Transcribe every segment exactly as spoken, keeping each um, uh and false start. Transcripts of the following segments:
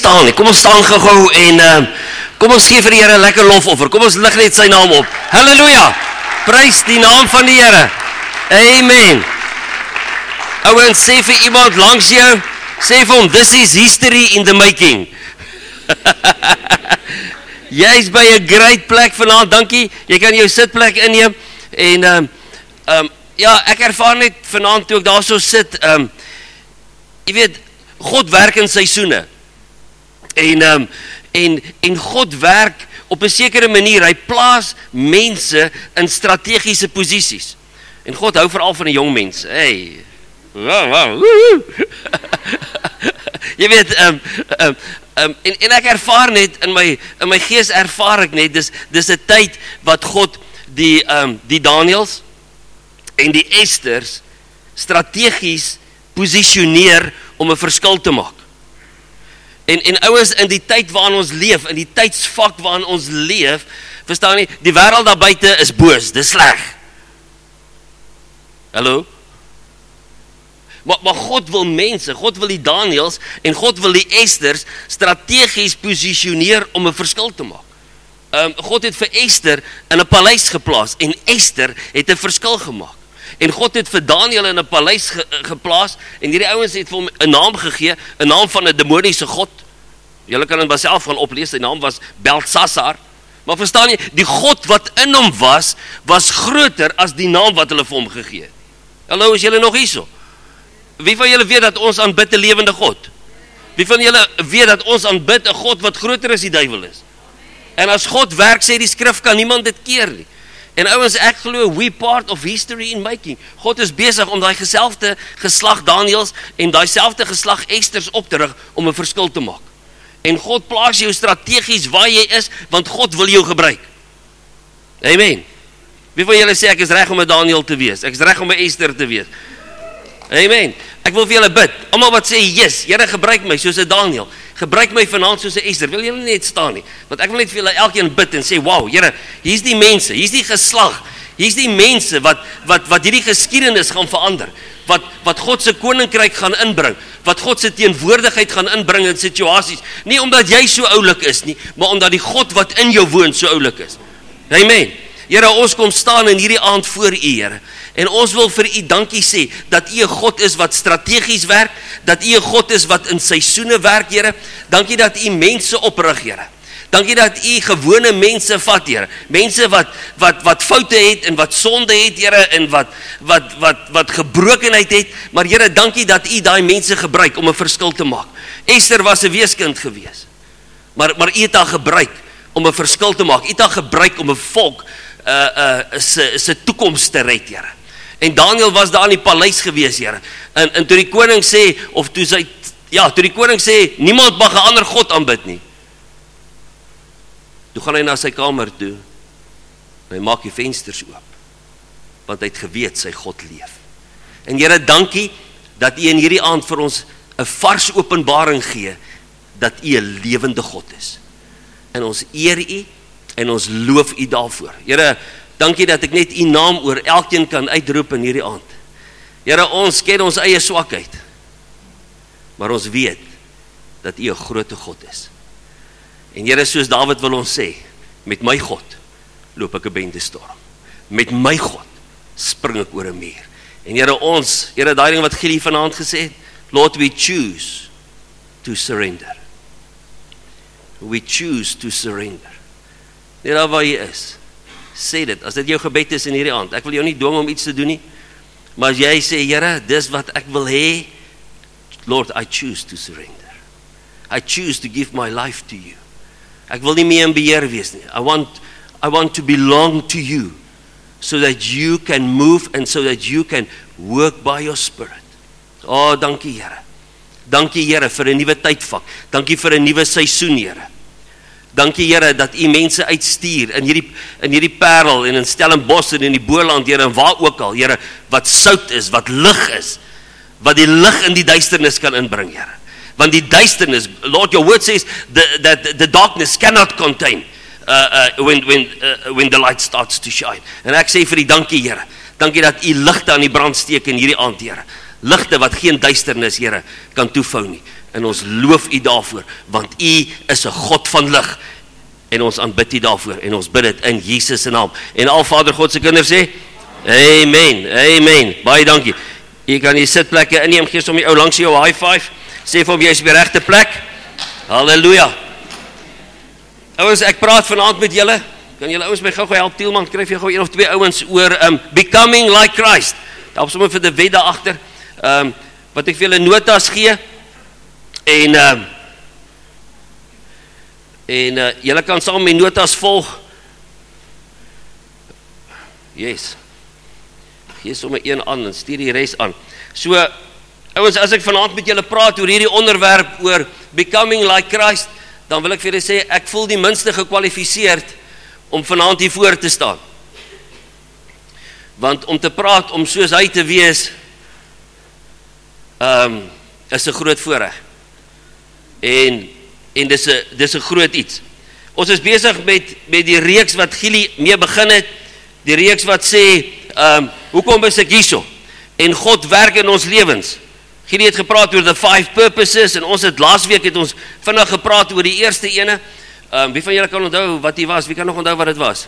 staan nie. Kom ons staan gou en uh, kom ons gee vir die Here 'n lekker lofoffer. Kom ons lig net sy naam op. Halleluja! Prys die naam van die Here. Amen. Ouens, sê vir iemand langs jou, sê vir hom, this is history in the making. Jy is by 'n great plek vanaand, dankie. Jy kan jou sitplek inneem en um, um, ja, ek ervaar net vanaand toe ek daar so sit, um, jy weet, God werk in seisoene. En um, en en God werk op 'n sekere manier. Hy plaas mense in strategiese posisies. En God hou veral van die jong mense. Hey. Wow, wow. Jy weet, um, um, um, en, en ek ervaar net, in my, in my gees ervaar ek net, dis, dis 'n tyd wat God die, um, die Daniels en die Esters strategies posisioneer om 'n verskil te maak. En, en ouens, in die tyd waarin ons leef, in die tydsvak waarin ons leef, verstaan nie, die wêreld daar buite is boos, dis sleg. Hallo? Maar, maar God wil mense, God wil die Daniels en God wil die Esters strategies posisioneer om 'n verskil te maak. Um, God het vir Ester in 'n paleis geplaas en Ester het 'n verskil gemaak. En God het vir Daniel in 'n paleis ge, geplaas en hierdie ouens het vir hom 'n naam gegee, 'n naam van 'n demoniese god. Julle kan dit myself gaan oplees, sy naam was Beltsassar. Maar verstaan jy, die God wat in hom was, was groter as die naam wat hulle vir hom gegee het. Hallo, is julle nog hierso? Wie van julle weet dat ons aanbid 'n lewende God? Wie van julle weet dat ons aanbid 'n God wat groter as die duiwel is? En as God werk, sê die skrif, kan niemand dit keer nie. En ouens, ek glo, we part of history in making. God is besig om daai geselfde geslag Daniels en daai selfde geslag Esters op te rig om 'n verskil te maak. En God plaas jou strategies waar jy is, want God wil jou gebruik. Amen. Wie van julle sê, ek is reg om 'n Daniel te wees? Ek is reg om 'n Ester te wees? Amen. Ek wil vir julle bid. Almal wat sê, yes, Here, gebruik my soos 'n Daniel. Gebruik my vanaand soos 'n Ester. Wil julle net staan nie? Want ek wil net vir julle elkeen bid en sê, wow, Here, hier's die mense, hier's die geslag, hier's die mense wat wat wat hierdie geskiedenis gaan verander. Wat wat God se koninkryk gaan inbring, wat God se teenwoordigheid gaan inbring in situasies, nie omdat jy so oulik is nie, maar omdat die God wat in jou woon so oulik is. Amen. Here, ons kom staan in hierdie aand voor U, Here. En ons wil vir U dankie sê, dat U 'n God is wat strategies werk, dat U 'n God is wat in seisoene werk, Here. Dankie dat U mense oprig, Here. Dankie dat U gewone mense vat, Here. Mense wat wat wat foute het en wat sonde het, Here, en wat wat wat wat gebrokenheid het, maar Here, dankie dat U daai mense gebruik om 'n verskil te maak. Ester was 'n weeskind gewees. Maar maar U het haar gebruik om 'n verskil te maak. U het haar gebruik om 'n volk uh uh se se toekoms te red, Here. En Daniel was daar in die paleis gewees, Here. En en toe die koning sê of toe sy ja, toe die koning sê niemand mag 'n ander god aanbid nie. Toe gaan hy na sy kamer toe. En hy maak die vensters oop. Want hy het geweet sy God leef. En Here, dankie dat U in hierdie aand vir ons 'n vars openbaring gee dat U 'n lewende God is. En ons eer U en ons loof U daarvoor. Here, dankie dat ek net U naam oor elkeen kan uitroep in hierdie aand. Here, ons ken ons eie swakheid. Maar ons weet dat U 'n groot God is. En Here, soos Dawid wil ons sê, met my God loop ek 'n bendestorm. Met my God spring ek oor 'n muur. En Here, ons, Here, daai ding wat Gilly vanaand gesê het, Lord, we choose to surrender. We choose to surrender. Net daar waar jy is, sê dit, as dit jou gebed is in hierdie aand, ek wil jou nie dwing om iets te doen nie, maar as jy sê, Here, dis wat ek wil hê, Lord, I choose to surrender. I choose to give my life to you. Ek wil nie meer in beheer wees nie. I want, I want to belong to you, so that you can move and so that you can work by your spirit. Oh, dankie Here. Dankie Here vir 'n nuwe tydvak. Dankie vir 'n nuwe seisoen, Here. Dankie Here dat U mense uitstuur in hierdie in hierdie Parel en in Stellenbosch en in die Boland, Here, en waar ook al, Here, wat sout is, wat lig is, wat die lig in die duisternis kan inbring, Here. Want die duisternis, Lord, your word says the, that the darkness cannot contain uh, uh, when, when, uh, when the light starts to shine. En ek sê vir die dankie, Here. Dankie dat U ligte aan die brand steek in hierdie aand, Here. Ligte wat geen duisternis, Here, kan toevou nie. en ons loof U daarvoor, want U is 'n God van lig, en ons aanbid U daarvoor, en ons bid dit in Jesus se naam, en al Vader God se kinders sê, Amen, amen, baie dankie. Jy kan die sitplekke inneem, gee som die ou langs jou high five, sê vir hom jy is op die regte plek, halleluja. Ouens, ek praat vanaand met julle, kan julle ouens my gou-gou help, Tielman, kry vir gou een of twee ouens oor um, becoming like Christ, daar op sommer vir die wet daar agter, um, wat ek vir julle notas gee, en um, en uh, julle kan saam met notas volg, yes, gee sommer een aan, en stuur die res aan, so, ouens, as ek vanaand met julle praat oor hierdie onderwerp, oor becoming like Christ, dan wil ek vir julle sê, ek voel die minste gekwalifiseerd, om vanaand hier voor te staan, want om te praat, om soos hy te wees, um, is 'n groot voorreg, en, en dis 'n, dis 'n groot iets, ons is besig met, met die reeks wat Gielie mee begin het, die reeks wat sê, um, hoekom is ek hierso, en God werk in ons lewens, Gielie het gepraat oor the five purposes, en ons het laas week het ons vinnig gepraat oor die eerste ene, um, wie van julle kan onthou wat die was, wie kan nog onthou wat het was?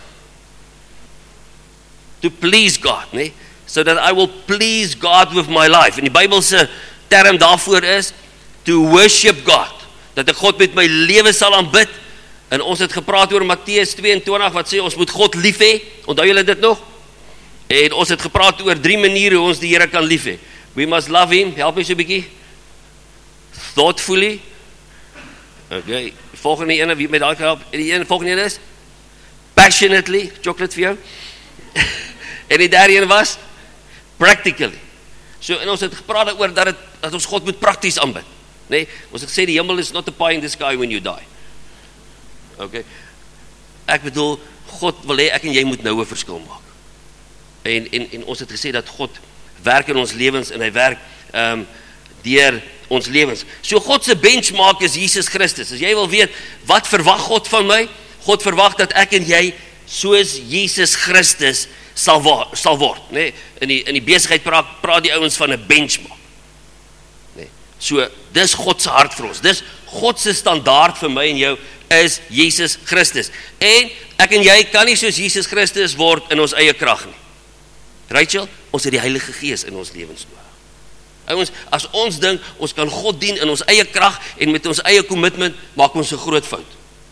To please God, nee? So that I will please God with my life, en die Bybelse term daarvoor is, to worship God, dat ek God met my lewe sal aanbid, en ons het gepraat oor Matteus tweeëntwintig, wat sê ons moet God lief hê, onthou julle dit nog? En ons het gepraat oor drie maniere hoe ons die Here kan lief hê. We must love Him, help my so 'n bietjie, thoughtfully, okay, volgende ene, wie met daai help, die ene, volgende ene is, passionately, chocolate vir jou, en die derde ene was, practically, so, en ons het gepraat oor dat, het, dat ons God moet prakties aanbid, nee, ons het gesê die hemel is not a pie in the sky when you die, okay, ek bedoel, God wil hê, ek en jy moet nou 'n verskil maak, en, en, en ons het gesê dat God werk in ons lewens, en hy werk um, deur ons lewens. So God se benchmark is Jesus Christus. As jy wil weet, wat verwag God van my? God verwag dat ek en jy soos Jesus Christus sal, wa- sal word. Nee? In die, in die besigheid praat, praat die ouens van 'n benchmark. Nee? So, dis God se hart vir ons. Dis God se standaard vir my en jou is Jesus Christus. En ek en jy kan nie soos Jesus Christus word in ons eie krag nie. Rachel, ons het die Heilige Gees in ons lewens nodig. Ouens, as ons dink, ons kan God dien in ons eie krag en met ons eie commitment, maak ons 'n groot fout.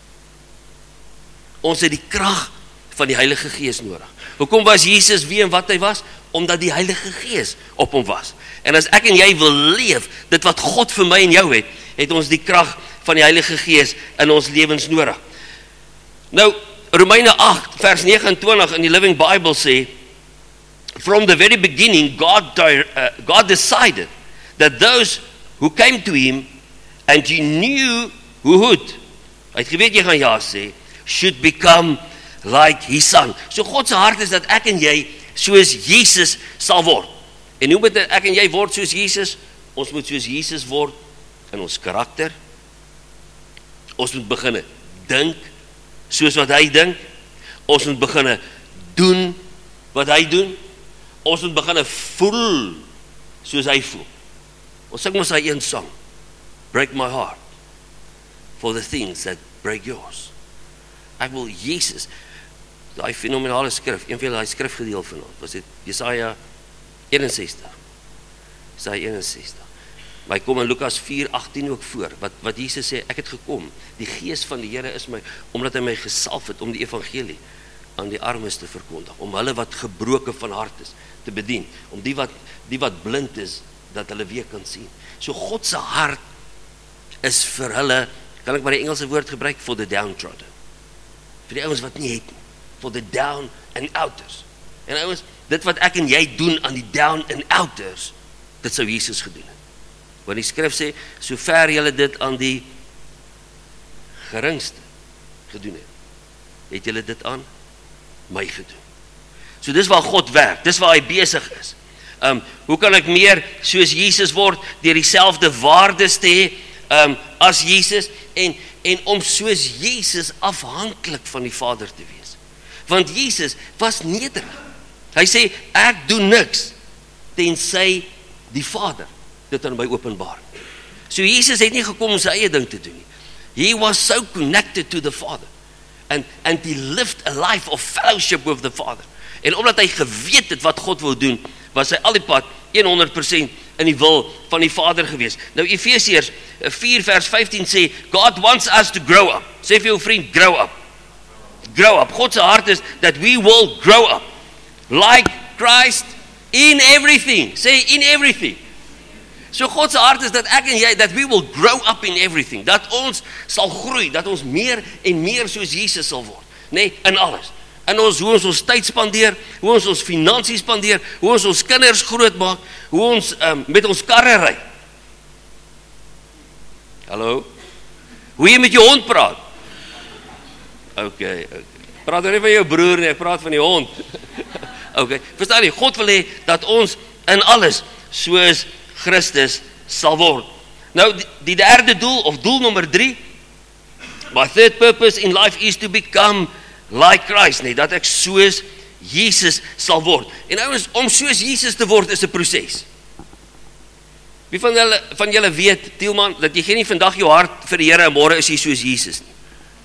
Ons het die krag van die Heilige Gees nodig. Hoekom was Jesus wie en wat hy was? Omdat die Heilige Gees op hom was. En as ek en jy wil leef, dit wat God vir my en jou het, het ons die krag van die Heilige Gees in ons lewens nodig. Nou, Romeine agt vers negenentwintig in die Living Bible sê, from the very beginning, God, uh, God decided that those who came to Him and He knew who would, hy het geweet jy gaan ja sê, should become like His Son. So God se hart is dat ek en jy soos Jesus sal word. En hoe moet ek en jy word soos Jesus? Ons moet soos Jesus word in ons karakter. Ons moet beginne dink soos wat hy dink. Ons moet beginne doen wat hy doen. Ons moet beginne voel soos hy voel. Ons sing mos hy een song, break my heart for the things that break yours. Ek wil Jesus, daai fenomenale skrif, een van daai skrifgedeel vanaand, was dit Jesaja eenensestig. Jesaja eenensestig. Maar hy kom in Lukas vier agtien ook voor, wat, wat Jesus sê, ek het gekom, die Gees van die Here is my, omdat hy my gesalf het om die evangelie aan die armes te verkondig, om hulle wat gebroken van hart is, te bedien, om die wat, die wat blind is, dat hulle weer kan sien. So God se hart is vir hulle, kan ek maar die Engelse woord gebruik, for the downtrodden. Vir die ouens wat nie het nie, for the down and outers. En ouens, dit wat ek en jy doen aan die down and outers, dit sou Jesus gedoen het. Want die skrif sê, so ver julle dit aan die geringste gedoen het, het julle dit aan my gedoen. So dis waar God werk, dis waar hy besig is. Um, hoe kan ek meer soos Jesus word, deur dieselfde waardes te hê um, as Jesus, en, en om soos Jesus afhanklik van die Vader te wees. Want Jesus was nederig. Hy sê, ek doen niks, tensy die Vader dit aan my openbaar. So Jesus het nie gekom om sy eie ding te doen nie. He was so connected to the Father. And, and he lived a life of fellowship with the Father. En omdat hy geweet het wat God wil doen, was hy al die pad honderd persent in die wil van die Vader gewees. Nou Efesiërs vier vers vyftien sê, God wants us to grow up. Sê vir jou vriend, grow up. Grow up. God se hart is that we will grow up. Like Christ in everything. Sê in everything. So God se hart is dat ek en jy, that we will grow up in everything. Dat ons sal groei, dat ons meer en meer soos Jesus sal word. Nee, in alles. In ons, hoe ons ons tyd spandeer, hoe ons ons finansies spandeer, hoe ons ons kinders groot maak, hoe ons um, met ons karre ry. Hallo? Hoe jy met jou hond praat. Ok, okay. Praat nou nie van jou broer nie, ek praat van die hond. Ok, verstaan jy, God wil hê dat ons in alles soos Christus sal word. Nou, die, die derde doel, of doel nummer drie, my third purpose in life is to become like Christ, nee, dat ek soos Jesus sal word. En ouens, om soos Jesus te word is 'n proses. Wie van julle van julle weet, Tielman, dat jy gee nie vandag jou hart vir die Here en môre is jy soos Jesus nie.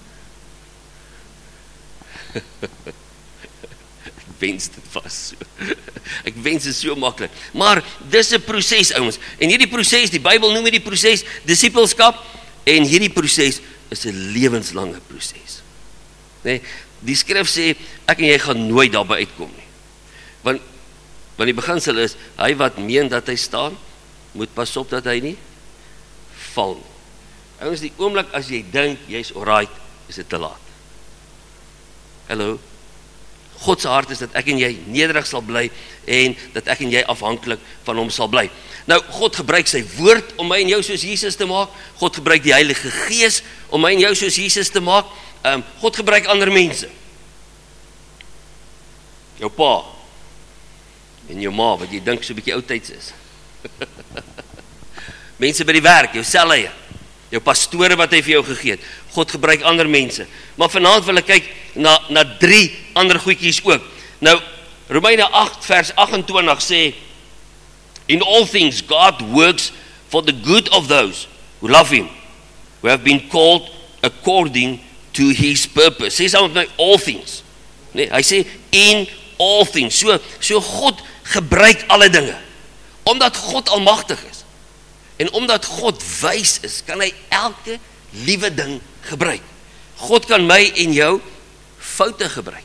Ek wens dit was so. Ek wens dit so maklik. Maar dis 'n proses, ouens. En hierdie proses, die Bybel noem hierdie proses disippelskap, en hierdie proses is 'n lewenslange proses. Nee, die skrif sê, ek en jy gaan nooit daarby uitkom nie. Want, want die beginsel is, hy wat meen dat hy staan, moet pas op dat hy nie val nie. Ouens, die oomblik as jy dink, jy's alright, is dit te laat. Hallo? God se hart is dat ek en jy nederig sal bly, en dat ek en jy afhanklik van hom sal bly. Nou, God gebruik sy woord om my en jou soos Jesus te maak, God gebruik die Heilige Gees om my en jou soos Jesus te maak, Um, God gebruik ander mense. Jou pa en jou ma, wat jy dink so 'n bietjie oudtyds is. Mense by die werk, jou selleier, jou pastore wat hy vir jou gegee het. God gebruik ander mense. Maar vanaand wil ek kyk na, na drie ander goedjies ook. Nou, Romeine agt vers agt en twintig sê, in all things God works for the good of those who love him, who have been called according to his purpose. Sê saam met my, all things. Nee, hy sê, in all things. So, so God gebruik alle dinge. Omdat God almagtig is, en omdat God wys is, kan hy elke liewe ding gebruik. God kan my en jou foute gebruik.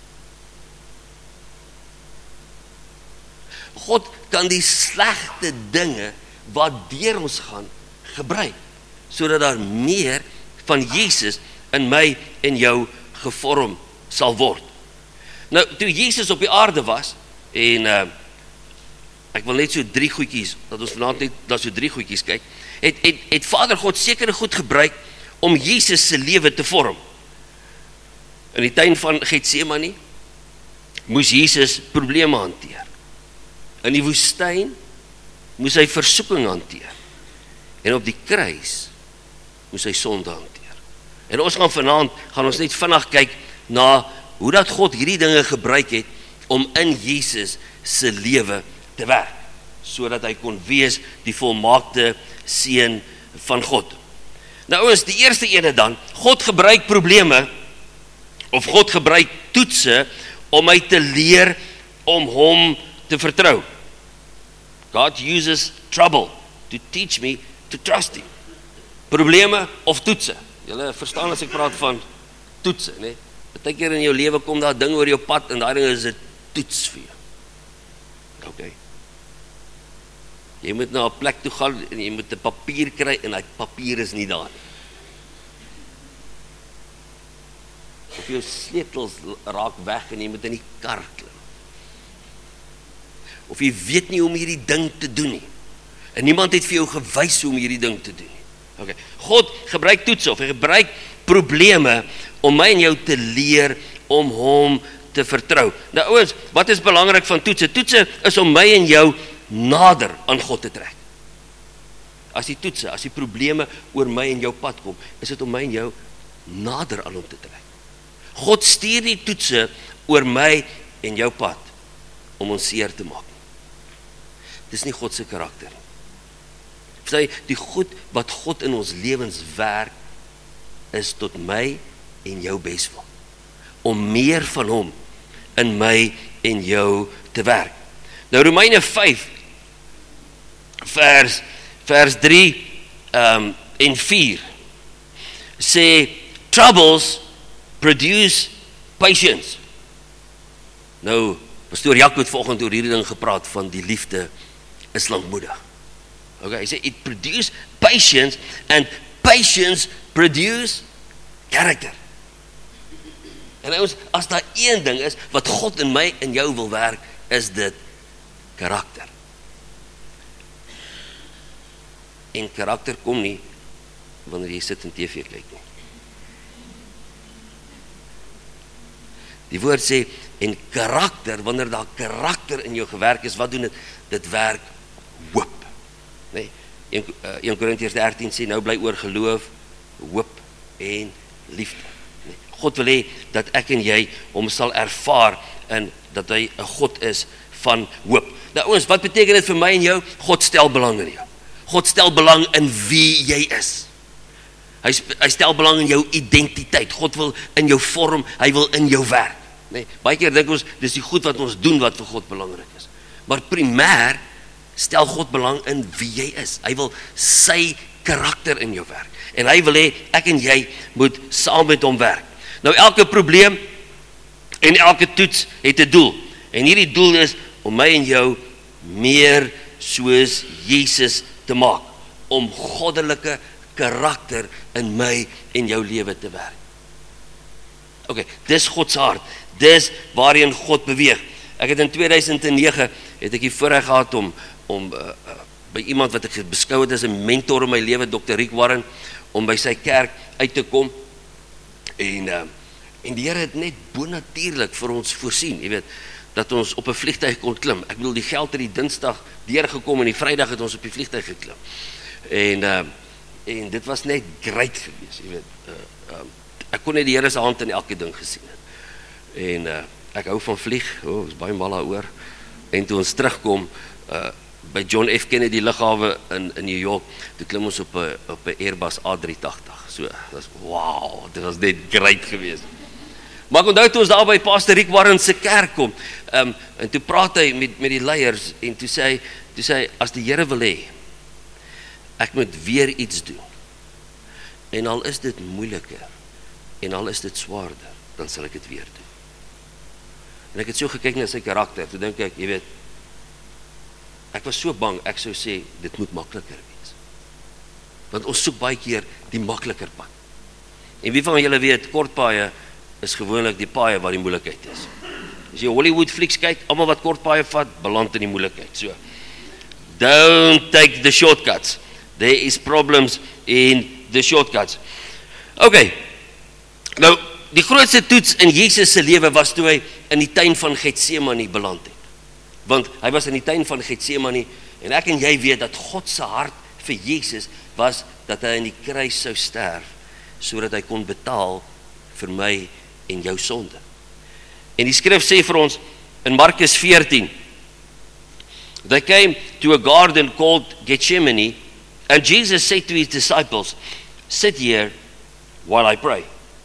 God kan die slegte dinge wat deur ons gaan gebruik, sodat daar meer van Jesus in my en jou gevorm sal word. Nou, toe Jesus op die aarde was, en uh, ek wil net so drie goedjies, dat ons vanaand net dat so drie goedjies kyk, het, het, het Vader God sekere goed gebruik om Jesus se lewe te vorm. In die tuin van Getsemane moes Jesus probleme hanteer. In die woestyn moes hy versoeking hanteer. En op die kruis moes hy sonde hanteer. En ons gaan vanaand, gaan ons net vinnig kyk na hoe dat God hierdie dinge gebruik het om in Jesus se lewe te werk, sodat hy kon wees die volmaakte seun van God. Nou is die eerste ene dan, God gebruik probleme, of God gebruik toetse, om my te leer om hom te vertrou. God uses trouble to teach me to trust him. Probleme of toetse. Julle verstaan as ek praat van toetse, nee? Partykeer in jou lewe kom daar ding oor jou pad, en daai ding is 'n toets vir jou. Ok. Jy moet na 'n plek toe gaan, en jy moet 'n papier kry, en die papier is nie daar nie. Of jou sleutels raak weg, en jy moet in die kar klim. Of jy weet nie hoe om hierdie ding te doen nie, en niemand het vir jou gewys hoe om hierdie ding te doen nie. Okay. God gebruik toetse, of hy gebruik probleme om my en jou te leer om hom te vertrou. Nou ouens, wat is belangrik van toetse? Toetse is om my en jou nader aan God te trek. As die toetse, as die probleme oor my en jou pad kom, is dit om my en jou nader aan hom te trek. God stuur die toetse oor my en jou pad om ons seer te maak. Dis nie God se karakter nie. Sy, die goed wat God in ons lewens werk, is tot my en jou beswil. Om meer van hom in my en jou te werk. Nou Romeine vyf, vers, vers drie um, en vier, sê, troubles produce patience. Nou, pastoor Jaco het vanoggend oor hierdie ding gepraat van die liefde is lankmoedig. Okay, hy sê, it produce patience, and patience produce character. En ons, as daar een ding is, wat God in my en jou wil werk, is dit karakter. En karakter kom nie, wanneer jy sit en T V kyk nie. Die woord sê, en karakter, wanneer daar karakter in jou gewerk is, wat doen dit? Dit werk hoop. Nee, een Korintiërs dertien sê, nou bly oor geloof, hoop en liefde. Nee, God wil hê, dat ek en jy hom sal ervaar, en dat hy 'n God is van hoop. Nou ons, wat beteken dit vir my en jou? God stel belang in jou. God stel belang in wie jy is. Hy, hy stel belang in jou identiteit. God wil in jou vorm, hy wil in jou werk. Nee, baie keer dink ons, dis die goed wat ons doen wat vir God belangrik is. Maar primêr stel God belang in wie jy is. Hy wil sy karakter in jou werk. En hy wil hê, ek en jy moet saam met hom werk. Nou elke probleem en elke toets het 'n doel. En hierdie doel is om my en jou meer soos Jesus te maak. Om goddelike karakter in my en jou lewe te werk. Ok, dis God se hart. Dis waarheen God beweeg. Ek het in tweeduisend nege het ek die voorreg gehad om om uh, uh, by iemand wat ek beskou het as 'n mentor in my lewe, dokter Rick Warren, om by sy kerk uit te kom. En uh, en die Here het net bonatuurlik vir ons voorsien, jy weet, dat ons op 'n vliegtuig kon klim. Ek bedoel, die geld het die Dinsdag deurgekom en die Vrydag het ons op die vliegtuig geklim. En uh, en dit was net great geweest, jy weet. Uh, uh, ek kon net die Here se hand in elke ding gesien het. En uh, ek hou van vlieg, oh, is baie mal daaroor. En toe ons terugkom uh, by John F. Kennedy lughawe in, in New York, toe klim ons op 'n op 'n Airbus A drie agtig. So, dit was wow, dit was net great geweest. Maar ek onthou toe ons daar by Pastor Rick Warren se kerk kom, um, en toe praat hy met, met die leiers, en toe sê hy, toe sê hy, as die Here wil hê, ek moet weer iets doen, en al is dit moeiliker, en al is dit swaarder, dan sal ek dit weer doen. En ek het so gekyk na sy karakter, toe dink ek, jy weet, ek was so bang, ek sou sê, dit moet makliker wees. Want ons soek baie keer die makliker pad. En wie van julle weet, kortpaaie is gewoonlik die paaie waar die moeilikheid is. As jy Hollywood flieks kyk, almal wat kortpaaie vat, beland in die moeilikheid. So, don't take the shortcuts. There is problems in the shortcuts. Okay, nou, die grootste toets in Jesus se lewe was toe hy in die tuin van Getsemane beland het. Want hy was in die tuin van Getsemane, en ek en jy weet dat God se hart vir Jesus was dat hy in die kruis sou sterf, sodat hy kon betaal vir my en jou sonde. En die skrif sê vir ons in Markus veertien, they came to a garden called Gethsemane, and Jesus said to his disciples, sit here while I pray.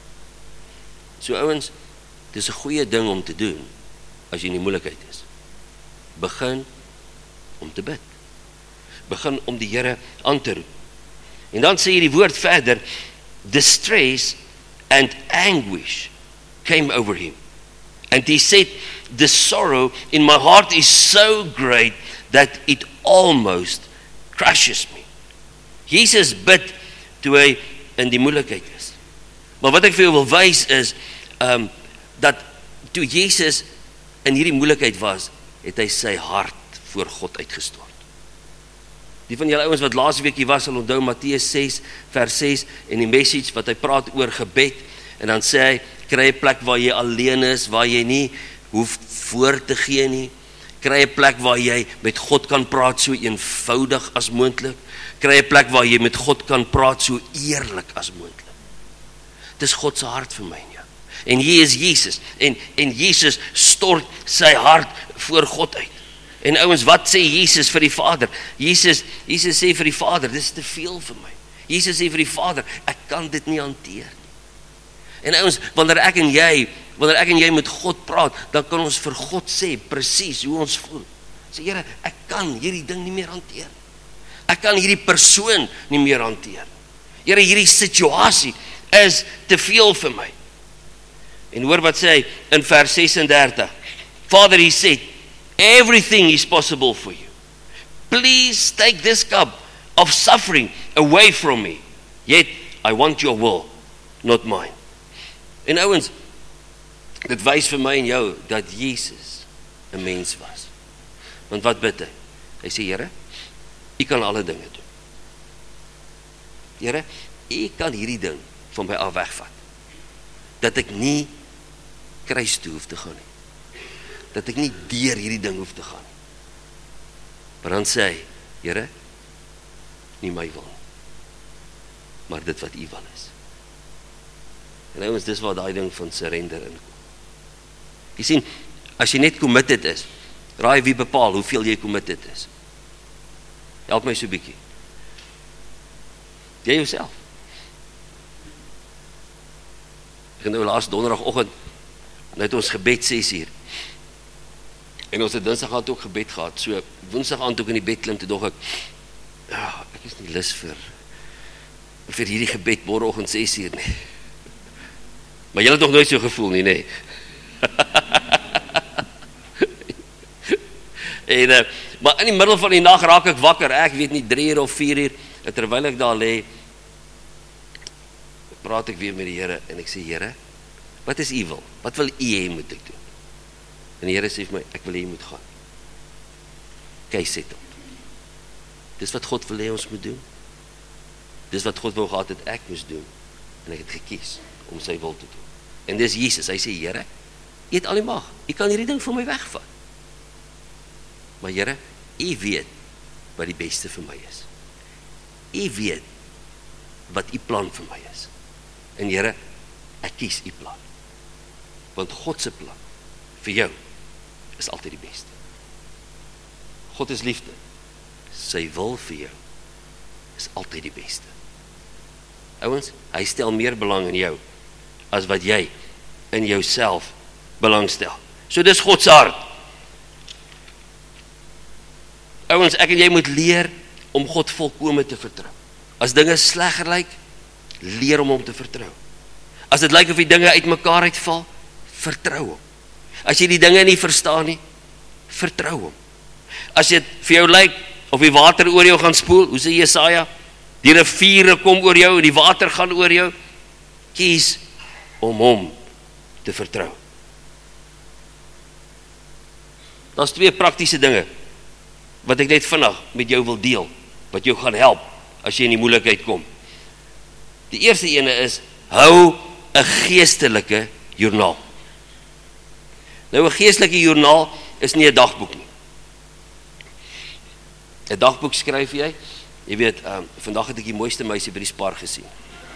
So ouens, dis 'n goeie ding om te doen as jy in die moeilikheid is. Begin om te bid. Begin om die Here aan te roep. En dan sê hy die woord verder, distress and anguish came over him. And he said, the sorrow in my heart is so great that it almost crushes me. Jesus bid toe hy in die moeilikheid is. Maar wat ek vir jou wil wys is, um, dat toe Jesus in hierdie moeilikheid was, het hy sy hart voor God uitgestort. Die van julle ouens wat laas week hier was, sal onthou Matteus ses, vers ses, en die message wat hy praat oor gebed, en dan sê hy, kry 'n plek waar jy alleen is, waar jy nie hoef voor te gee nie, kry 'n plek waar jy met God kan praat so eenvoudig as moontlik, kry 'n plek waar jy met God kan praat so eerlik as moontlik. Dis God se hart vir my en jou. En hier is Jesus, en, en Jesus stort sy hart voor God uit. En ouens, wat sê Jesus vir die Vader? Jesus, Jesus sê vir die Vader, dis te veel vir my. Jesus sê vir die Vader, ek kan dit nie hanteer nie. En ouens, wanneer ek en jy, wanneer ek en jy met God praat, dan kan ons vir God sê, presies hoe ons voel. Sê, Here, ek kan hierdie ding nie meer hanteer. Ek kan hierdie persoon nie meer hanteer. Here, hierdie situasie is te veel vir my. En hoor wat sê hy in vers sessendertig. Father, he said, everything is possible for you. Please take this cup of suffering away from me. Yet, I want your will, not mine. En ouens, dit wys vir my en jou, dat Jesus 'n mens was. Want wat bid hy? Hy sê, Here, U kan alle dinge doen. Here, U kan hierdie ding van my af wegvat. Dat ek nie kruis toe hoef te gaan nie. Dat ek nie deur hierdie ding hoef te gaan nie. Maar dan sê hy, Here, nie my wil nie, maar dit wat U wil is. En ouens, dis waar daai ding van surrender inkom. Jy sien, as jy net committed is, raai wie bepaal hoeveel jy committed is. Help my so bietjie. Jy jouself. Ek het nou laas donderdagoggend, nou het ons gebed ses uur. En ons het dinsdag aand ook gebed gehad. So woensdag aand ook in die bed klim, toe dog ek, ja, ek is nie lus vir vir hierdie gebed môreoggend ses uur nie. Maar jy het nog nooit so gevoel nie, nee. en, uh, maar in die middel van die nag raak ek wakker, ek weet nie, drie uur of vier uur, en terwyl ek daar lê, praat ek weer met die Here, en ek sê, Here, wat is U wil? Wat wil U hê moet ek doen? En die Here sê vir my, ek wil hê jy moet gaan. Kijk, settled. Dis wat God wil hê ons moet doen. Dis wat God wou gehad het ek moes doen. En ek het gekies om sy wil te doen. En dis Jesus, hy sê, Here, U het al die mag. U kan hierdie ding van my wegvat. Maar Here, U weet wat die beste vir my is. U weet wat U plan vir my is. En Here, ek kies U plan. Want God se plan vir jou is altyd die beste. God is liefde. Sy wil vir jou is altyd die beste. Ouens, hy stel meer belang in jou as wat jy in jouself belangstel. So dis God se hart. Ouens, ek en jy moet leer om God volkome te vertrou. As dinge slegger lyk, leer om hom te vertrou. As dit lyk of die dinge uitmekaar uitval, vertrou hom. As jy die dinge nie verstaan nie, vertrou hom. As dit vir jou lyk of die water oor jou gaan spoel, hoe sê Jesaja, die riviere kom oor jou en die water gaan oor jou, kies om hom te vertrou. Daar's twee praktiese dinge wat ek net vinnig met jou wil deel, wat jou gaan help as jy in die moeilikheid kom. Die eerste ene is, hou 'n geestelike joernaal. Nou 'n geestelike joernaal is nie 'n dagboek nie. 'n Dagboek skryf jy, jy weet, um, vandag het ek die mooiste meisie by die Spar gesien.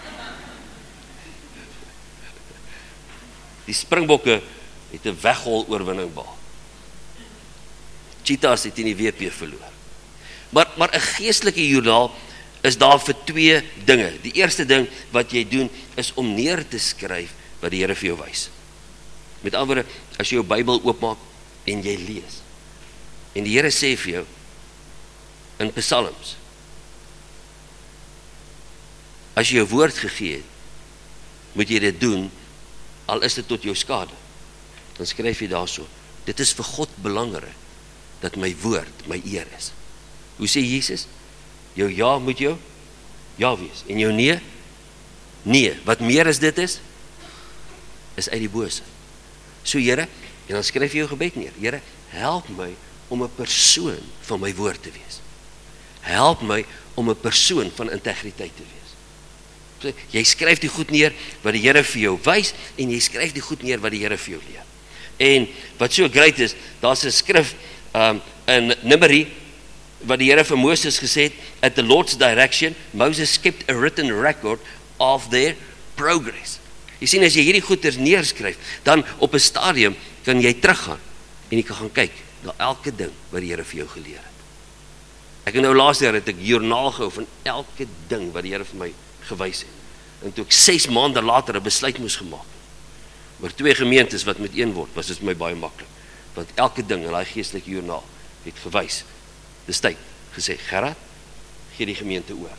Die Springbokke het 'n weghol oorwinning behaal. Cheetahs het in die W P verloor. Maar maar 'n geestelike joernaal is daar vir twee dinge. Die eerste ding wat jy doen is om neer te skryf wat die Here vir jou wys. Met ander woorde, as jy jou Bybel oopmaak en jy lees. En die Here sê vir jou in Psalms, as jy jou woord gegee het, moet jy dit doen, al is dit tot jou skade. Dan skryf jy daarso, dit is vir God belangrik dat my woord my eer is. Hoe sê Jesus? Jou ja moet jou ja wees, en jou nee, nee. Wat meer as dit is, is uit die bose. So Here, en dan skryf jy jou gebed neer, Here, help my om 'n persoon van my woord te wees. Help my om 'n persoon van integriteit te wees. So, jy skryf die goed neer wat die Here vir jou wys, en jy skryf die goed neer wat die Here vir jou leer. En wat so great is, daar's 'n skrif um, in Numeri, wat die Here vir Moses gesê het, at the Lord's direction, Moses kept a written record of their progress. Jy sien, as jy hierdie goeders neerskryf, dan op 'n stadium kan jy teruggaan, en jy kan gaan kyk, na elke ding wat die Here vir jou geleer het. Ek het nou laas jaar het ek joernaal gehou van elke ding wat die Here vir my gewys het. En toe ek ses maande later 'n besluit moes gemaak. Maar twee gemeentes wat met een word, was dit my baie maklik. Want elke ding in daai geestelike joernaal het gewys. Dis tyd gesê, Gerard, gee die gemeente oor.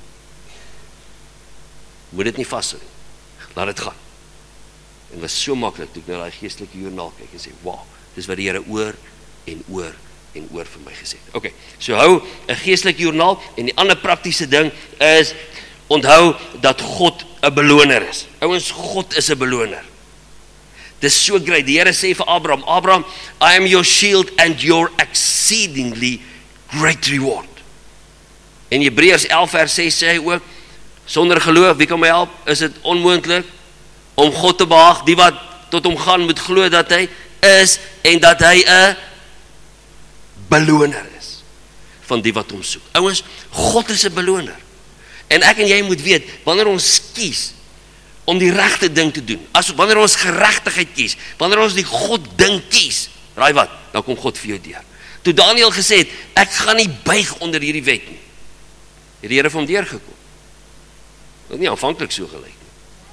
Moet dit nie vashou nie. Laat dit gaan. En was so maklik toe ek na daai geestelike joernaal kyk en sê, wow, dis wat die Here oor en oor en oor vir my gesê het. Okay, so hou 'n geestelike joernaal en die ander praktiese ding is onthou dat God 'n beloner is. Ouens, God is 'n beloner. Dis so great. Die Here sê vir Abraham, Abraham, I am your shield and your exceedingly great reward. En Hebreërs elf vers ses sê hy ook, sonder geloof, wie kan my help? Is dit onmoontlik om God te behaag? Die wat tot hom gaan moet glo dat hy is en dat hy 'n beloner is van die wat hom soek. Ouens, God is 'n beloner. En ek en jy moet weet, wanneer ons kies om die regte ding te doen, as wanneer ons geregtigheid kies, wanneer ons die God ding kies, raai wat, dan kom God vir jou deur. Toe Daniël gesê het, ek gaan nie buig onder hierdie wet nie, het die Here vir hom deurgekom. Dit het nie aanvanklik so gelyk nie.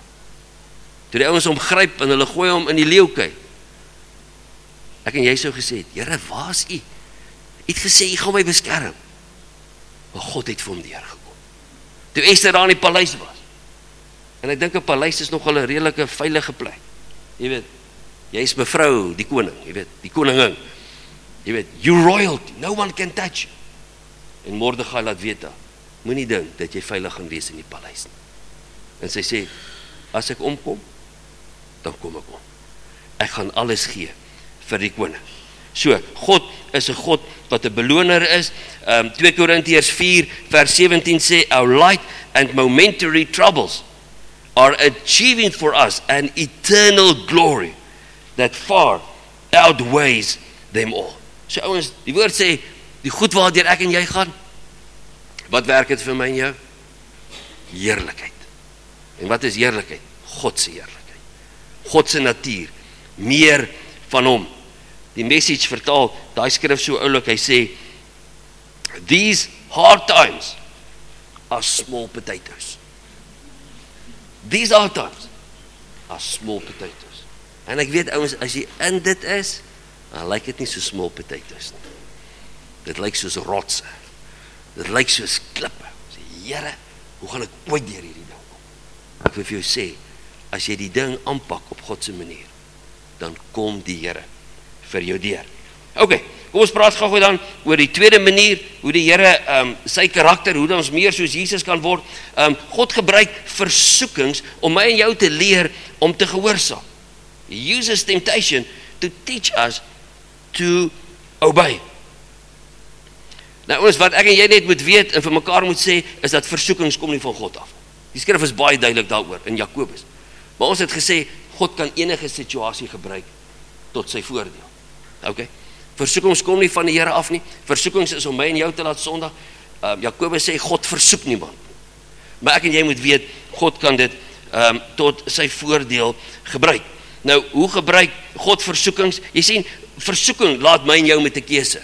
Toe die ouens hom gryp en hulle gooi hom in die leeukuil, ek en jy sou gesê het, Here, waar is U? U het gesê, U gaan my beskerm. Maar God het vir hom deurgekom. Toe Ester daar in die paleis was, en ek dink 'n paleis is nogal 'n redelike veilige plek. Jy weet, jy is mevrou die koning, jy weet, die koningin. Jy weet, you royalty, no one can touch you. En Mordegai laat weet daar, moenie dink dat jy veilig gaan wees in die paleis nie. En sy sê, as ek omkom, dan kom ek om. Ek gaan alles gee vir die koning. So, God is 'n God wat 'n beloner is. Um, twee Korintiërs vier vers sewentien sê, our light and momentary troubles are achieving for us an eternal glory that far outweighs them all. So ouens, die woord sê, die goed waardeur ek en jy gaan, wat werk dit vir my en jou? Heerlikheid. En wat is heerlikheid? God se heerlikheid. God se natuur, meer van hom. Die Message vertaal, daai skrif so oulik, hy sê, these hard times are small potatoes. These hard times are small potatoes. En ek weet ouens, as jy in dit is, dan lyk dit nie so small potatoes nie. Dit lyk soos rotse. Dit lyk soos klippe. Sê, Here, hoe gaan ek ooit deur hierdie ding kom? Ek wil vir jou sê, as jy die ding aanpak op God se manier, dan kom die Here vir jou deur. Ok, kom ons praat gou dan oor die tweede manier, hoe die Here um, sy karakter, hoe ons meer soos Jesus kan word. Um, God gebruik versoekings om my en jou te leer om te gehoorsaam. He uses temptation to teach us to obey. Nou ons wat ek en jy net moet weet en vir mekaar moet sê, is dat versoekings kom nie van God af. Die skrif is baie duidelik daaroor in Jakobus. Maar ons het gesê, God kan enige situasie gebruik tot sy voordeel. Ok, versoekings kom nie van die Here af nie. Versoekings is om my en jou te laat sondig. Um, Jakobus sê, God versoek niemand. Maar ek en jy moet weet, God kan dit um, tot sy voordeel gebruik. Nou, hoe gebruik God versoekings? Jy sien, versoeking laat my en jou met 'n keuse.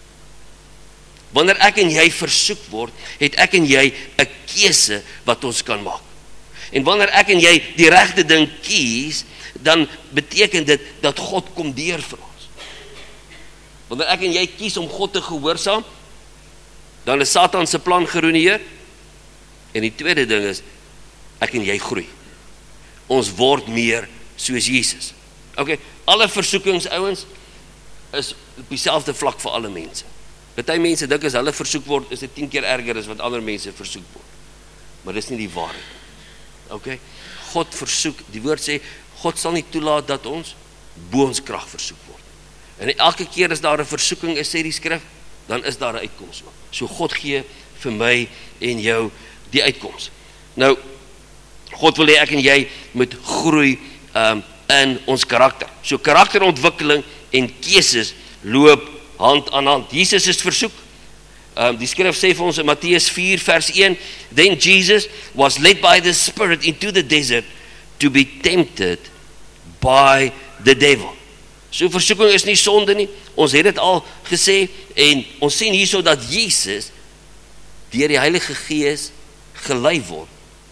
Wanneer ek en jy versoek word, het ek en jy 'n keuse wat ons kan maak. En wanneer ek en jy die regte ding kies, dan beteken dit dat God kom deur vir ons. Wanneer ek en jy kies om God te gehoorsaam, dan is Satan se plan geruïneer. En die tweede ding is, ek en jy groei. Ons word meer soos Jesus. Ok, alle versoekings, ouens, is op dieselfde vlak vir alle mense. Party mense dink as hulle versoek word, is dit tien keer erger as wat ander mense versoek word. Maar dis nie die waarheid. Ok, God versoek, die woord sê, God sal nie toelaat dat ons bo ons krag versoek word. En elke keer as daar 'n versoeking is, sê die skrif, dan is daar 'n uitkoms ook. So God gee vir my en jou die uitkoms. Nou, God wil hê ek en jy moet groei um, in ons karakter. So karakterontwikkeling en keuses loop hand aan hand. Jesus is versoek. Um, die skrif sê vir ons in Matteus vier vers een, then Jesus was led by the Spirit into the desert to be tempted by the devil. So versoeking is nie sonde nie. Ons het dit al gesê en ons sien hierso dat Jesus deur die Heilige Gees gelei word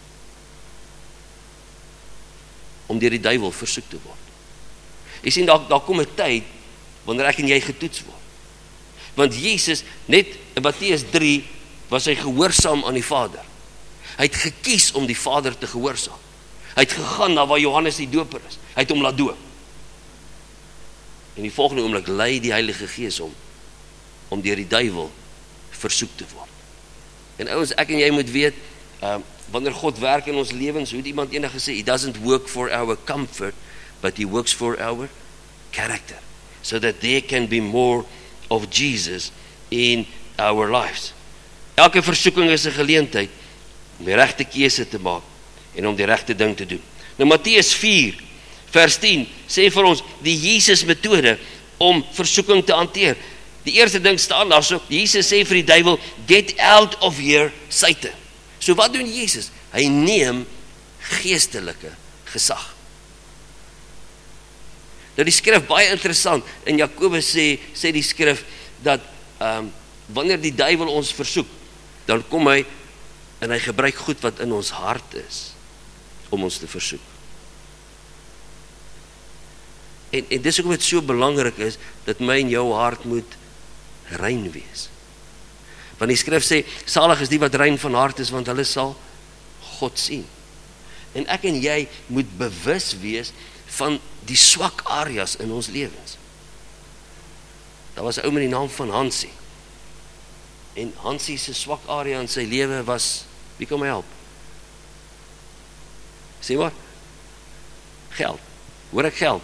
om deur die duiwel versoek te word. Jy sien, daar, daar kom 'n tyd wanneer ek en jy getoets word. Want Jesus, net in Matteus drie, was hy gehoorsaam aan die Vader. Hy het gekies om die Vader te gehoorsaam. Hy het gegaan na waar Johannes die Doper is. Hy het hom laat doop. En die volgende oomblik lei die Heilige Gees om, om deur die duiwel versoek te word. En ouens, ek en jy moet weet, um, wanneer God werk in ons lewens, hoe het iemand eendag gesê, He doesn't work for our comfort, but He works for our character. So that there can be more of Jesus in our lives. Elke versoeking is 'n geleentheid om die regte keuse te maak en om die regte ding te doen. Nou Matteus vier vers tien sê vir ons die Jesus metode om versoeking te hanteer. Die eerste ding staan daar so, Jesus sê vir die duiwel, get out of here, Satan. So wat doen Jesus? Hy neem geestelike gesag. Nou die skrif, baie interessant, in Jakobus sê, sê die skrif, dat um, wanneer die duiwel ons versoek, dan kom hy, en hy gebruik goed wat in ons hart is, om ons te versoek. En, en dis ook wat so belangrik is, dat my en jou hart moet rein wees. Want die skrif sê, salig is die wat rein van hart is, want hulle sal God sien. En ek en jy moet bewus wees van die swak areas in ons lewens. Daar was 'n ou met die naam van Hansie. En Hansie se swak area in sy lewe was, wie kan my help? Sê maar, geld. Hoor ek geld?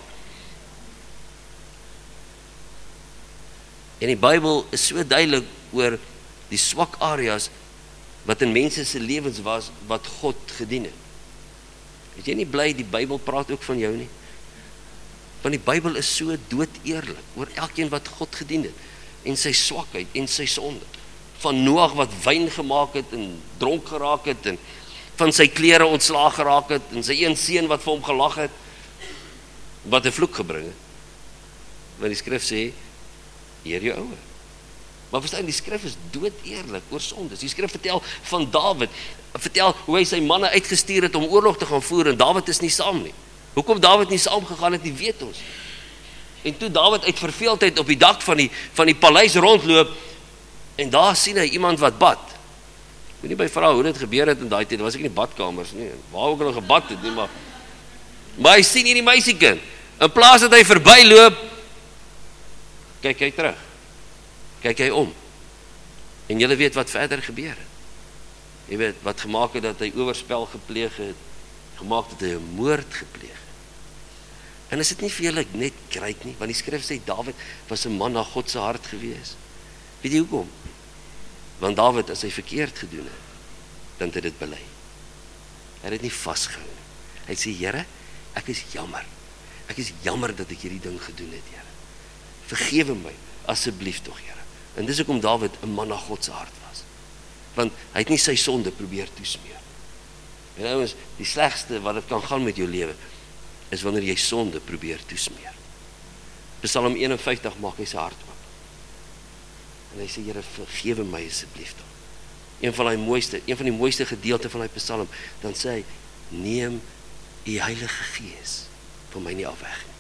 En die Bybel is so duidelik oor die swak areas wat in mense se lewens was, wat God gedien het. Is jy nie bly die Bybel praat ook van jou nie? Want die Bybel is so dood eerlik oor elkeen wat God gedien het, en sy swakheid en sy sonde. Van Noag wat wyn gemaak het en dronk geraak het, en van sy klere ontslaag geraak het, en sy een seun wat vir hom gelag het, wat 'n vloek gebring het. Want die skrif sê, eer jou ouer. Maar verstaan, die skrif is dood eerlik oor sondes. Die skrif vertel van Dawid, vertel hoe hy sy manne uitgestuur het om oorlog te gaan voer, en Dawid is nie saam nie. Hoekom Dawid nie saam gegaan het, nie weet ons. En toe Dawid uit verveeldheid op die dak van die, van die paleis rondloop, en daar sien hy iemand wat bad. Ek weet nie by vrou hoe dit gebeur het in daai tyd, was ek in die badkamers nie, waar ook hulle gebad het nie, maar, maar hy sien hierdie meisiekind, in plaas dat hy verbyloop, kyk hy terug, kyk hy om, en julle weet wat verder gebeur het. Jy weet, wat gemaak het dat hy oorspel gepleeg het, gemaak het dat hy 'n moord gepleeg het. En is dit nie vir julle net great nie, want die skrif sê, Dawid was 'n man na God se hart gewees. Weet jy hoekom? Want Dawid, as hy verkeerd gedoen het, dan het hy dit bely. Hy het dit nie vasgehou nie. Hy sê, Here, ek is jammer. Ek is jammer dat ek hierdie ding gedoen het, Here. Vergewe my, asseblief tog, Here. En dis hoekom Dawid 'n man na God se hart was. Want hy het nie sy sonde probeer toesmeer. En nou is die slegste wat dit kan gaan met jou lewe, is wanneer jy sonde probeer toesmeer. Psalm eenenvyftig maak hy sy hart oop. En hy sê, Here, vergewe my asseblief tog. Een van die mooiste, een van die mooiste gedeelte van die Psalm, dan sê hy, neem die Heilige Gees van my nie af weg nie.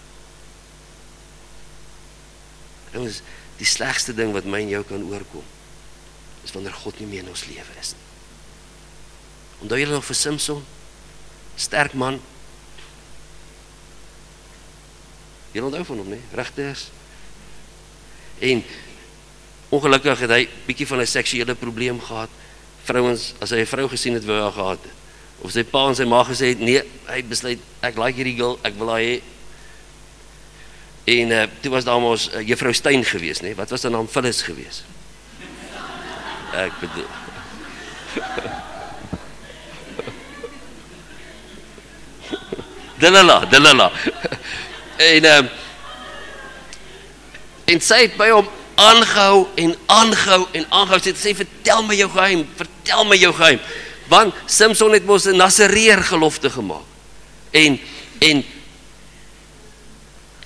Nou is die slegste ding wat my en jou kan oorkom, is wanneer God nie meer in ons lewe is nie. Onthou julle nog vir Samson? Sterk man. Julle onthou van hom, nie? Regters. En ongelukkig het hy bietjie van 'n seksuele probleem gehad. Vrouens, as hy 'n vrou gesien het, wou hy gehad het. Of sy pa en sy ma gesê het, nee, hy besluit, ek like hierdie girl, ek wil haar hê. En uh, toe was daar ons uh, juffrou Stein gewees, nee? Wat was haar naam? Phyllis gewees. Ek bedoel. Delala, delala. En, um, en sy het by hom aangehou en aangehou en aangehou. Sy het sê, vertel my jou geheim, vertel my jou geheim. Want Samson het mos 'n Nasareer gelofte gemaak. En, en,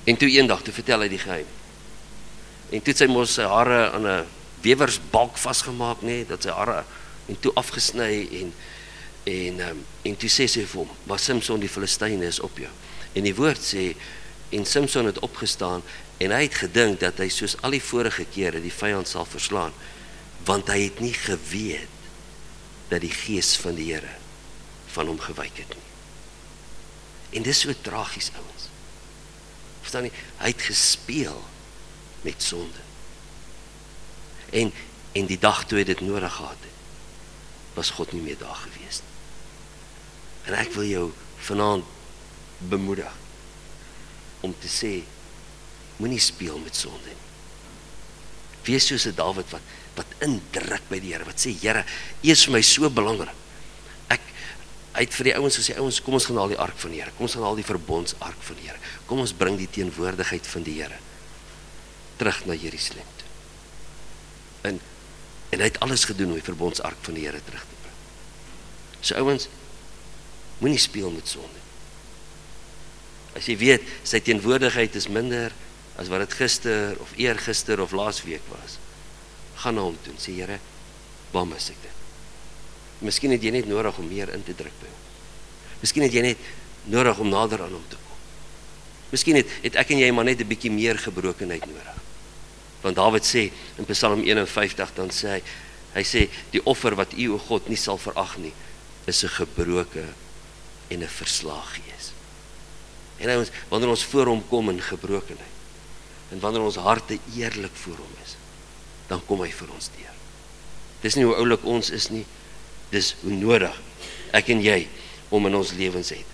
En toe eendag, toe vertel hy die geheim. En toe het sy mos sy hare aan 'n wewersbalk vasgemaak, nee, dat sy hare en toe afgesny en en um, en toe sê sy vir hom, maar Samson, die Filistyne is op jou. En die woord sê, en Samson het opgestaan en hy het gedink dat hy soos al die vorige kere die vyand sal verslaan, want hy het nie geweet dat die gees van die Here van hom gewyk het nie. En dis so tragies, ouens. Verstaan nie, hy het gespeel met sonde. En, en die dag toe hy dit nodig gehad het, was God nie meer daar gewees nie. En ek wil jou vanaand bemoedig om te sê, moenie speel met sonde nie. Wees soos 'n Dawid wat, wat indruk by die Here, wat sê, Here, U is vir my so belangrik. Ek, hy het vir die ouens gesê, ouens, kom ons gaan haal die ark van die Here, kom ons gaan haal die verbondsark van die Here, kom ons bring die teenwoordigheid van die Here terug na Jerusalem toe. En, en hy het alles gedoen om die verbondsark van die Here terug te bring. So ouens, moenie speel met sonde. As jy weet, sy teenwoordigheid is minder as wat het gister of eergister of laasweek was, gaan na hom toe en sê, Here, waar mis ek dit? Miskien het jy net nodig om meer in te druk by hom. Miskien het jy net nodig om nader aan hom te kom. Miskien het, het ek en jy maar net 'n bietjie meer gebrokenheid nodig. Want Dawid sê in Psalm een en vyftig, dan sê hy, hy sê, die offer wat U, o God, nie sal verag nie, is 'n gebroke en 'n verslae gees. En ons, wanneer ons voor hom kom in gebrokenheid, en wanneer ons harte eerlik voor hom is, dan kom hy vir ons deur. Dis nie hoe oulik ons is nie, dis hoe nodig ek en jy om in ons lewens het.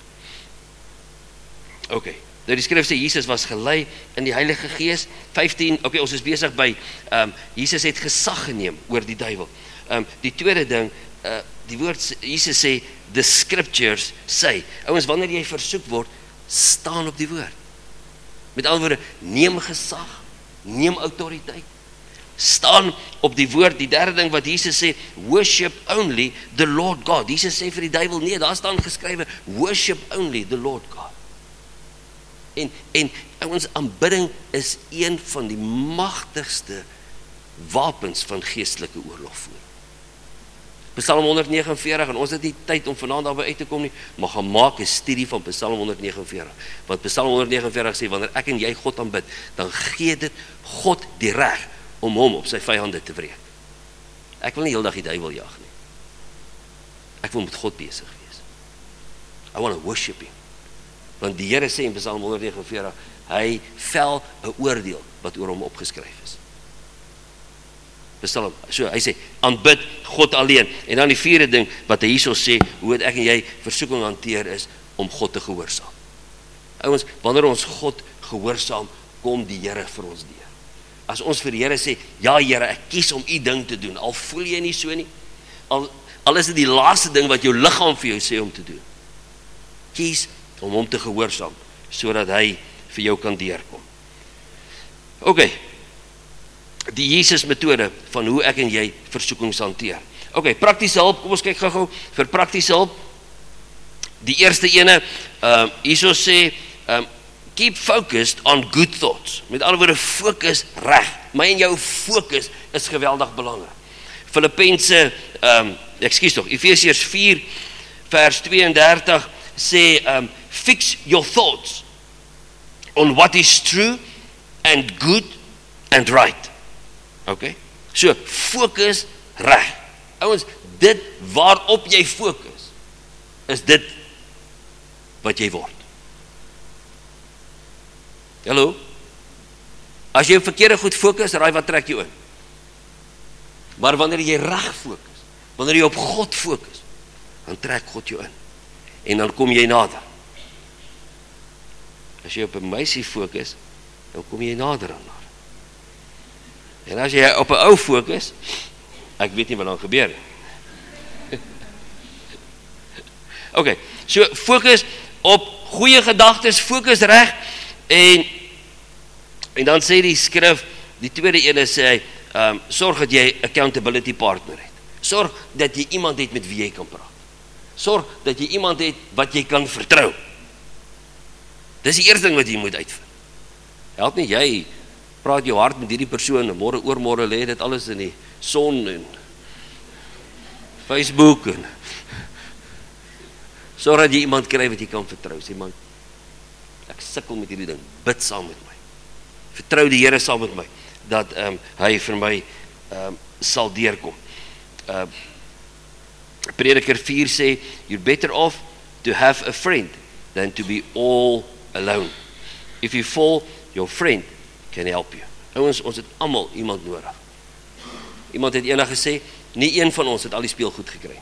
Ok, nou die skrif sê, Jesus was gelei in die Heilige Gees, vyftien, ok, ons is besig by, um, Jesus het gesag geneem oor die duiwel. Um, die tweede ding, uh, die woord, Jesus sê, the scriptures say, ouens, wanneer jy versoek word, staan op die woord. Met ander woorde, neem gesag, neem autoriteit, staan op die woord. Die derde ding wat Jesus sê, worship only the Lord God. Jesus sê vir die duiwel, nee, daar staan geskrywe, worship only the Lord God. En, en ons aanbidding is een van die magtigste wapens van geestelike oorlogvoering. Psalm honderd negenenveertig, en ons het nie tyd om vanaand daarby uit te kom nie, maar gaan maak 'n studie van Psalm honderd negenenveertig. Want Psalm honderd negenenveertig sê, wanneer ek en jy God aanbid, dan gee dit God die reg om hom op sy vyande te wreek. Ek wil nie heeldag die duiwel jag nie. Ek wil met God besig wees. I want to worship him. Want die Here sê in Psalm honderd negenenveertig, hy vel 'n oordeel wat oor hom opgeskryf is. Psalm, so hy sê, aanbid God alleen. En dan die vierde ding wat hy hierso sê, hoe het ek en jy versoeking hanteer, is om God te gehoorsaam. Ouens, wanneer ons God gehoorsaam, kom die Here vir ons deur. As ons vir die Here sê, ja Here, ek kies om u ding te doen, al voel jy nie so nie, al, al is dit die laaste ding wat jou liggaam vir jou sê om te doen, kies om hom te gehoorsaam, sodat hy vir jou kan deurkom. Ok, die Jesus metode van hoe ek en jy versoekings hanteer. Ok, praktiese hulp, kom ons kyk gou-gou vir praktiese hulp. Die eerste ene, um, hierso sê, um, keep focused on good thoughts. Met ander woorde, fokus reg. My en jou fokus is geweldig belangrik. Filippense, um, ekskuus tog, Efesiërs vier vers tweeëndertig sê, um, fix your thoughts on what is true and good and right. Ok, so fokus reg. Ouens, dit waarop jy fokus, is dit wat jy word. Hallo? As jy op verkeerde goed fokus, raai wat trek jou in. Maar wanneer jy reg fokus, wanneer jy op God fokus, dan trek God jou in. En dan kom jy nader. As jy op 'n meisie fokus, dan kom jy nader aan haar. En as jy op 'n ou fokus, ek weet nie wat dan gebeur nie. Ok, so fokus op goeie gedagtes, fokus reg, en, en dan sê die skrif, die tweede ene sê hy, um, sorg dat jy accountability partner het. Sorg dat jy iemand het met wie jy kan praat. Sorg dat jy iemand het wat jy kan vertrou. Dis die eerste ding wat jy moet uitvind. Help nie jy, praat jou hart met hierdie persoon, en môre oormôre lê dit alles in die son en Facebook en sorg dat jy iemand kry wat jy kan vertrou. Sê man, ek sukkel met hierdie ding, bid saam met my. Vertrou die Here saam met my, dat um, hy vir my um, sal deurkom. Uh, Prediker vier sê, you're better off to have a friend than to be all alone. If you fall, your friend can help you. Ouens, ons het almal iemand nodig. Iemand het eendag gesê, nie een van ons het al die speelgoed gekry.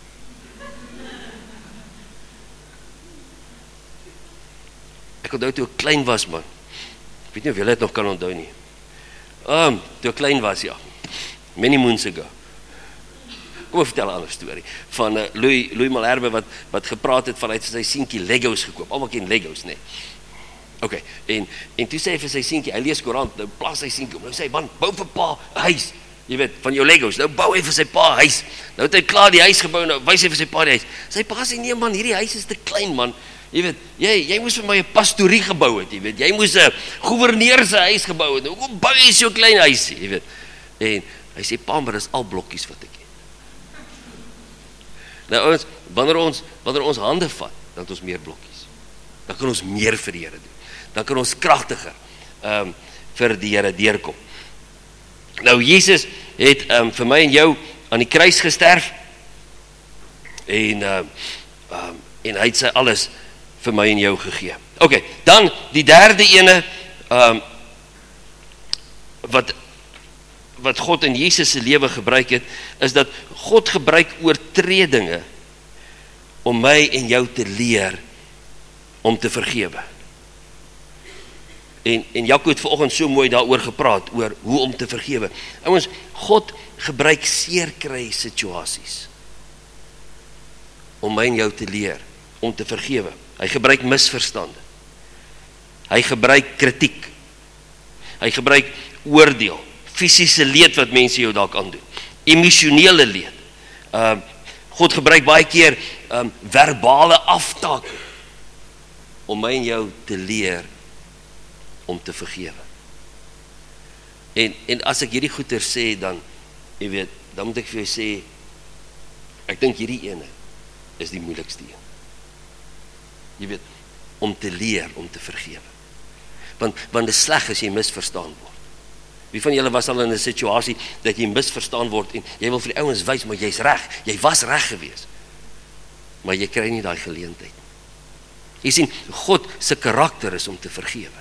Ek onthou toe ek klein was, man. Ek weet nie of julle dit nog kan onthou nie. Um, toe ek klein was, ja. Many moons ago. Kom ek vertel 'n ander storie van uh, Louis, Louis Malherbe wat, wat gepraat het van hy het sy seentjie Legos gekoop. Almal ken Legos, nee. Ok, en, en toe sê hy vir sy seentjie, hy lees koerant, nou plaas sy seentjie op, nou sê hy, man, bou vir pa 'n huis, jy weet, van jou Legos, nou bou hy vir sy pa 'n huis, nou het hy klaar die huis gebou, nou wys hy vir sy pa die huis, sy pa sê, nee man, hierdie huis is te klein man, jy weet, jy, jy moes vir my 'n pastorie gebou het, jy weet, jy moes 'n gouverneur se huis gebou het, nou kom bou jy so klein huis, jy weet, en hy sê, pa, maar dis al blokkies wat ek het. Nou ons, wanneer ons, wanneer ons hande vat, dan het ons meer blokkies, dan kan ons meer vir die Here doen, dan kan ons kragtiger um, vir die Here deurkom. Nou Jesus het um, vir my en jou aan die kruis gesterf en, um, um, en hy het sy alles vir my en jou gegee. Ok, dan die derde ene um, wat, wat God in Jesus se lewe gebruik het, is dat God gebruik oortredinge om my en jou te leer om te vergewe. En, en Jaco het vanoggend so mooi daaroor gepraat, oor hoe om te vergewe. Ouens, God gebruik seerkry situasies om my en jou te leer om te vergewe. Hy gebruik misverstande. Hy gebruik kritiek. Hy gebruik oordeel, fisiese leed wat mense jou dalk aandoen, emosionele leed. Uh, God gebruik baie keer um, verbale aftak om my en jou te leer om te vergewe. En, en as ek hierdie goeie sê, dan, jy weet, dan moet ek vir jou sê, ek dink hierdie ene is die moeilikste een. Jy weet, om te leer, om te vergewe. Want, want dit is sleg as jy misverstaan word. Wie van julle was al in 'n situasie dat jy misverstaan word en jy wil vir die ouens wys, maar jy's reg, jy was reg gewees. Maar jy kry nie daai geleentheid. Jy sien, God se karakter is om te vergewe.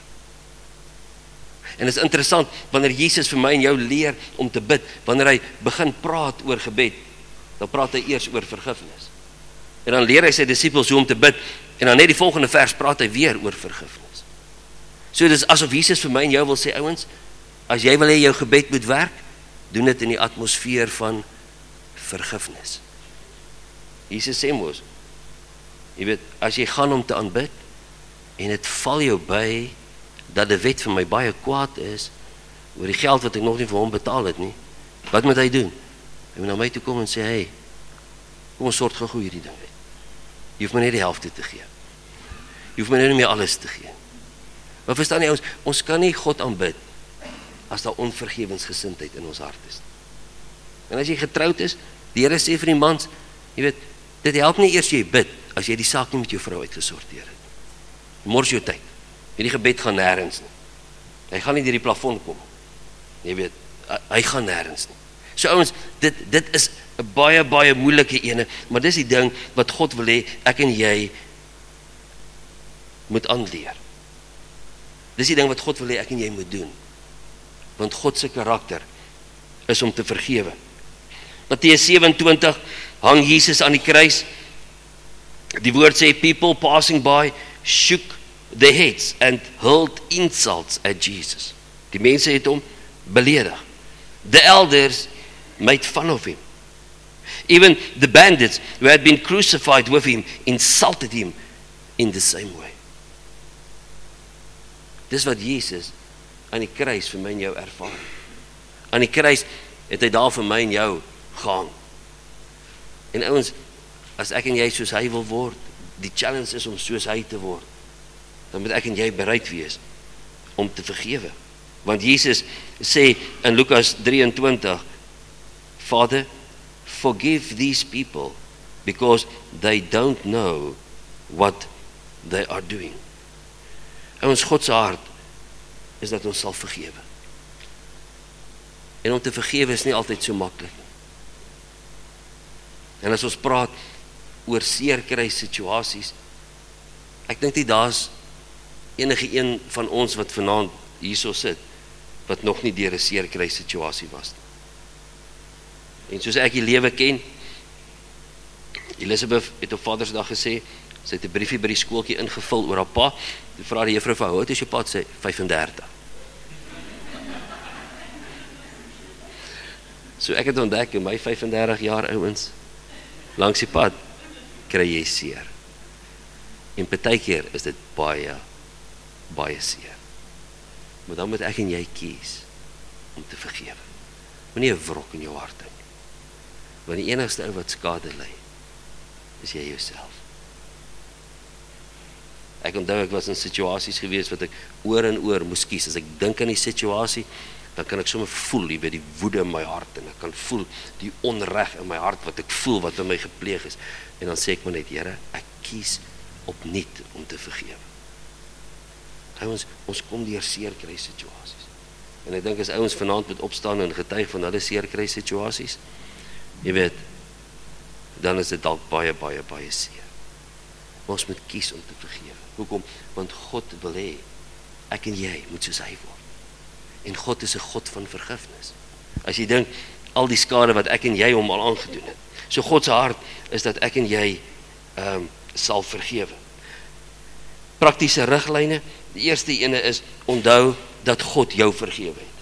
En dit is interessant, wanneer Jesus vir my en jou leer om te bid, wanneer hy begin praat oor gebed, dan praat hy eers oor vergifnis. En dan leer hy sy disippels hoe om te bid, en dan net die volgende vers praat hy weer oor vergifnis. So dit is asof Jesus vir my en jou wil sê, ouens, as jy wil hê jou gebed moet werk, doen dit in die atmosfeer van vergifnis. Jesus sê mos, jy weet, as jy gaan om te aanbid, en het val jou by, dat die wet van my baie kwaad is, oor die geld wat ek nog nie vir hom betaal het nie, wat moet hy doen? Hy moet na my toe kom en sê, hey, kom ons sort gou hierdie ding. Jy hoef my net die helfte te gee. Jy hoef my net nie meer alles te gee. Maar verstaan jy, ons, ons kan nie God aanbid, as daar onvergewensgesindheid in ons hart is. En as jy getroud is, die Here sê vir die mans, jy weet, dit help nie eers jy bid, as jy die saak nie met jou vrou uitgesorteer het. Mors jou tyd. Hierdie gebed gaan nêrens nie. Hy gaan nie deur die plafon kom. Jy weet, hy gaan nêrens nie. So ouens, dit, dit is 'n baie, baie moeilike ene, maar dis die ding wat God wil hê, ek en jy moet aanleer. Dis die ding wat God wil hê, ek en jy moet doen. Want God se karakter is om te vergewe. Matteus sewe-en-twintig, hang Jesus aan die kruis. Die woord sê, people passing by shook their heads and hurled insults at Jesus. Die mense het hom beledig. The elders made fun of him. Even the bandits who had been crucified with him insulted him in the same way. Dis wat Jesus aan die kruis vir my en jou ervaar. Aan die kruis het hy daar vir my en jou gehang. En ouens, as ek en jy soos hy wil word, die challenge is om soos hy te word, dan moet ek en jy bereid wees om te vergewe. Want Jesus sê in Lukas drieëntwintig, Father, forgive these people because they don't know what they are doing. En ons God se hart is dat ons sal vergewe. En om te vergewe is nie altyd so maklik nie. En as ons praat oor seerkry situasies, ek dink nie daar's enige een van ons wat vanaand hierso sit, wat nog nie deur 'n seerkry situasie was nie. En soos ek die lewe ken, Elisabeth het op Vadersdag gesê, sy het 'n briefie by die skooltjie ingevul oor haar pa, toe vra die juffrou vir hoe oud is jou pa, sê vyfendertig. So ek het ontdek in my vyfendertig jaar ouens, langs die pad, kry jy seer. En partykeer is dit baie, baie seer. Maar dan moet ek en jy kies om te vergewe. Moenie 'n wrok in jou hart hê. Want die enigste ou wat skade ly, is jy jouself. Ek onthou ek was in situasies gewees wat ek oor en oor moes kies. As ek dink aan die situasie, dan kan ek sommer voel die, die woede in my hart, en ek kan voel die onreg in my hart wat ek voel wat in my gepleeg is. En dan sê ek maar net, Here, ek kies opnuut om te vergewe. Ouens, ons kom deur seerkry situasies. En ek dink as ouens vanaand moet opstaan en getuig van hulle seerkry situasies, jy weet, dan is dit dalk baie, baie, baie seer. Maar ons moet kies om te vergewe. Hoekom? Want God wil hê, ek en jy moet soos hy word. En God is 'n God van vergifnis. As jy dink, al die skade wat ek en jy hom al aangedoen het. So God se hart is dat ek en jy um, sal vergewe. Praktiese riglyne, die eerste ene is, onthou dat God jou vergewe het.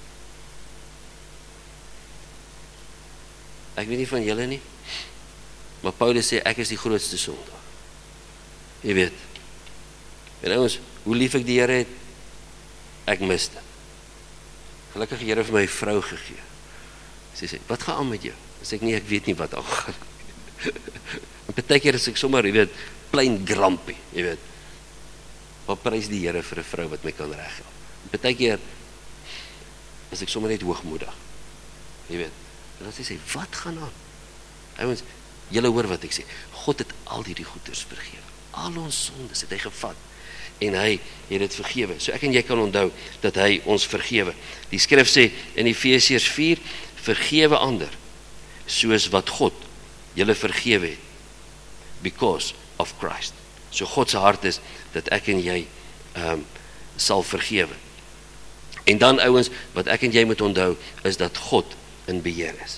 Ek weet nie van julle nie, maar Paulus sê, ek is die grootste sondaar. Jy weet, en ons, hoe lief ek die Here het, ek mis dit. Gelukkig die Here vir my vrou gegee. Sy sê, wat gaan aan met jou? Sê ek nie, ek weet nie wat aangaan. En partykeer is ek sommer, jy weet, plain grumpy, jy weet. Maar prys die Here vir 'n vrou wat my kan reghelp. En partykeer is ek sommer net hoogmoedig. Jy weet. En dan sê sy, wat gaan aan? Ouens, julle hoor wat ek sê. God het al hierdie goeders vergewe. Al ons sondes het hy gevat. En hy het dit vergewe. So ek en jy kan onthou dat hy ons vergewe. Die skrif sê in Efesiërs vier, vergewe ander, soos wat God julle vergewe het, because of Christ. So God se hart is, dat ek en jy um, sal vergewe. En dan ouens, wat ek en jy moet onthou, is dat God in beheer is.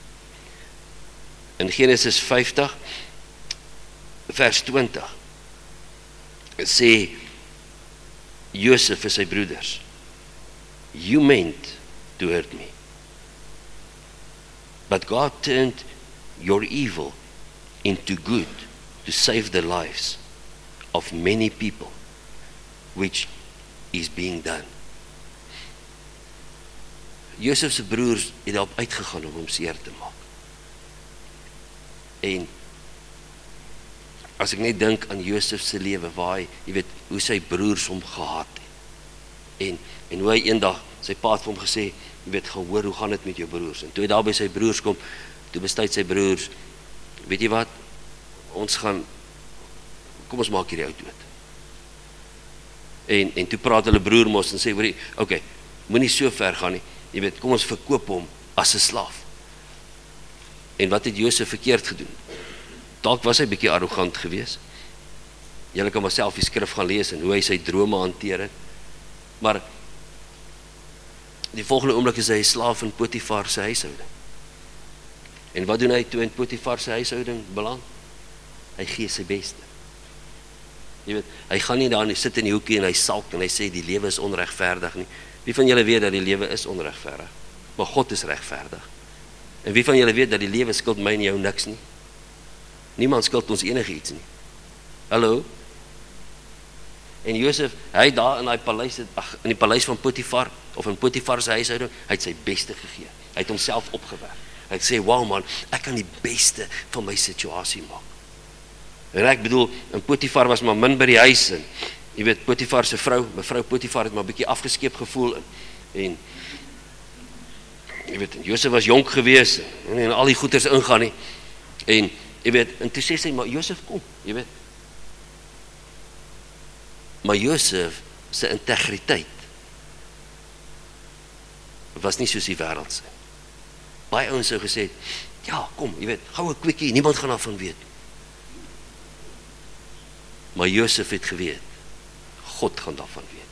In Genesis vyftig, vers twintig, sê Josef vir sy broeders, you meant to hurt me, but God turned your evil into good to save the lives of many people, which is being done. Josef se broers het daarop uitgegaan om hom seer te maak. En as ek net dink aan Josef se lewe, waar hy, jy weet, hoe sy broers hom gehaat het. En, en hoe hy eendag, sy pa het vir hom gesê, jy weet, gehoor, hoe gaan dit met jou broers? En toe hy daar by sy broers kom, toe besluit sy broers, weet jy wat, ons gaan, kom ons maak hierdie ou dood. En, en toe praat hulle broer mos, en sê, oké, okay, moet nie so ver gaan nie, jy weet, kom ons verkoop hom as 'n slaaf. En wat het Josef verkeerd gedoen? Dalk was hy bietjie arrogant geweest. Julle kan maar self die skrif gaan lees en hoe hy sy drome hanteer het. Maar die volgende oomblik is hy 'n slaaf in Potifar se huishouding. En wat doen hy toe in Potifar se huishouding beland? Hy gee sy beste. Jy weet, hy gaan nie daar nie, sit in die hoekie en hy salk en hy sê die lewe is onregverdig nie. Wie van julle weet dat die lewe is onregverdig? Maar God is regverdig. En wie van julle weet dat die lewe skuld my en jou niks nie? Niemand skuld ons enige iets nie. Hallo? En Josef, hy daar in die paleis, ag, in die paleis van Potifar, of in Potifar se huishouding, hy het sy beste gegee. Hy het homself opgewerk. Hy het sê, wow man, ek kan die beste van my situasie maak. En ek bedoel, in Potifar was maar min by die huis, en jy weet, Potifar se vrou, mevrou Potifar het maar 'n bietjie afgeskeep gevoel en, en jy weet, en Josef was jonk gewees en, en al die goeders ingaan nie. En jy weet, en toe sê sy, maar Josef kom, jy weet. Maar Josef se integriteit was nie soos die wêreld se. Baie ouens sou gesê, ja, kom, jy weet, gou 'n kwikkie, niemand gaan daarvan weet. Maar Josef het geweet, God gaan daarvan weet.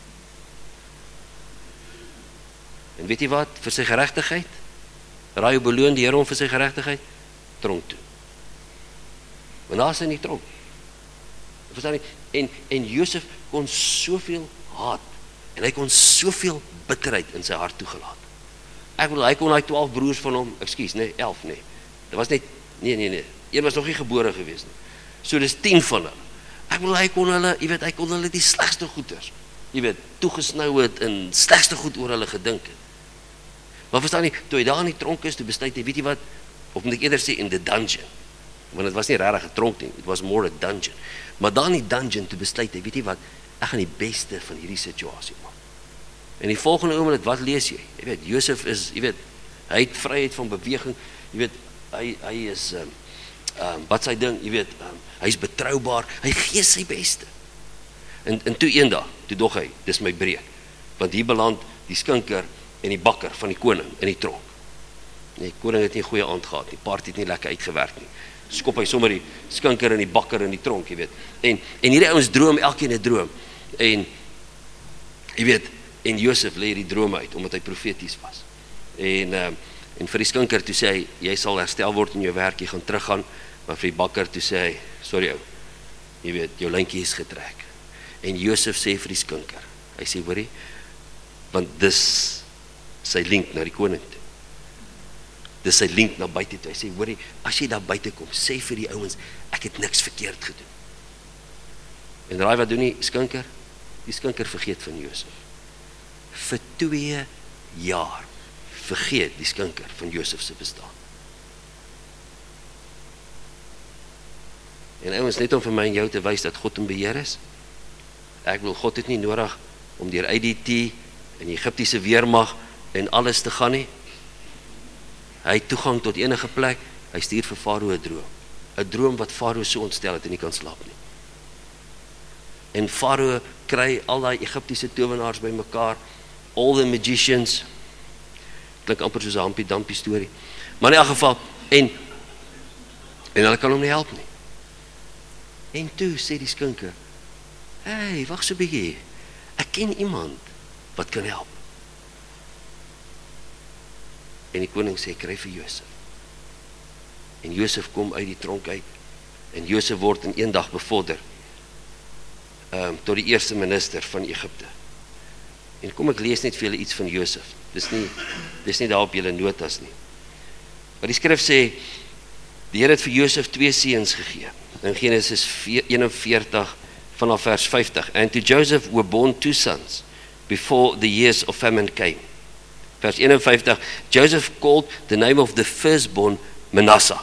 En weet jy wat, vir sy geregtigheid, raai hoe beloon die Here hom vir sy geregtigheid? Tronk toe. Want daar is hy nie tronk. Verstaan jy? En, en Josef kon soveel haat, en hy kon soveel bitterheid in sy hart toegelaat. Ek bedoel, hy kon hy twaalf broers van hom, ekskuus, nee, elf, nee. Dit was net, nee, nee, nee, een was nog nie gebore gewees nie. So dis tien van hulle. Ek bedoel, hy kon hulle, jy weet, hy kon hulle die slegste goeders, jy weet, toegesnou het en slegste goed oor hulle gedink het. Maar verstaan jy, toe hy daar in die tronk is, toe besluit hy, weet jy wat, of moet ek eerder sê in the dungeon, want het was nie regtig 'n tronk nie, it was more a dungeon. Maar daar in die dungeon toe besluit hy, weet jy wat, ek gaan die beste van hierdie situasie maak. En die volgende oomblik, wat lees jy? Jy weet, Josef is, jy weet, hy het vryheid van beweging, jy weet, hy, hy is, um, um, wat sy ding, jy weet, um, hy is betroubaar, hy gee sy beste. En, en toe eendag, toe dog hy, dis my breek, want hier beland die skinker en die bakker van die koning in die tronk. Nee, die koning het nie 'n goeie aand gehad, die party het nie lekker uitgewerk nie. Skop hy sommer die skinker en die bakker in die tronk, jy weet. En, en hierdie ouens droom, elkeen 'n droom. En, jy weet, en Josef lê die droom uit, omdat hy profeties was. En, um, en vir die skinker toe sê hy, jy sal herstel word in jou werk, jy gaan teruggaan, maar vir die bakker toe sê hy, sorry ou, jy weet, jou lintjie is getrek. En Josef sê vir die skinker, hy sê, hoorie, want dis sy link na die koning toe. Dis sy link na buite toe. Hy sê, hoorie, as jy daar buite kom, sê vir die ouens, ek het niks verkeerd gedoen. En raai wat doen die skinker? Die skinker vergeet van Josef. Vir twee jaar vergeet die skinker van Josef se bestaan. En ouens, net om vir my en jou te wys dat God in beheer is. Ek wil, God het nie nodig om deur I D T en die Egiptiese weermag en alles te gaan nie. Hy het toegang tot enige plek, hy stuur vir Farao 'n droom. 'n Droom wat Farao so ontstel het en nie kan slaap nie. En Farao kry al die Egiptiese towenaars by mekaar, all the magicians, klink amper soos 'n Humpty Dumpty storie, maar in elk geval, en, en hulle kan hom nie help nie. En toe sê die skinker, hey, wag so 'n bietjie, ek ken iemand wat kan help. En die koning sê, kry vir Josef. En Josef kom uit die tronk uit, en Josef word in een dag bevorder, um, tot die eerste minister van Egipte. En kom ek lees net vir julle iets van Josef, dis nie, dis nie daar op julle notas nie. Maar die skrif sê, die Here het vir Josef twee seuns gegee, in Genesis eenenveertig, vanaf vers vyftig, and to Joseph were born two sons, before the years of famine came. Vers eenenvyftig, Joseph called the name of the firstborn Manasseh.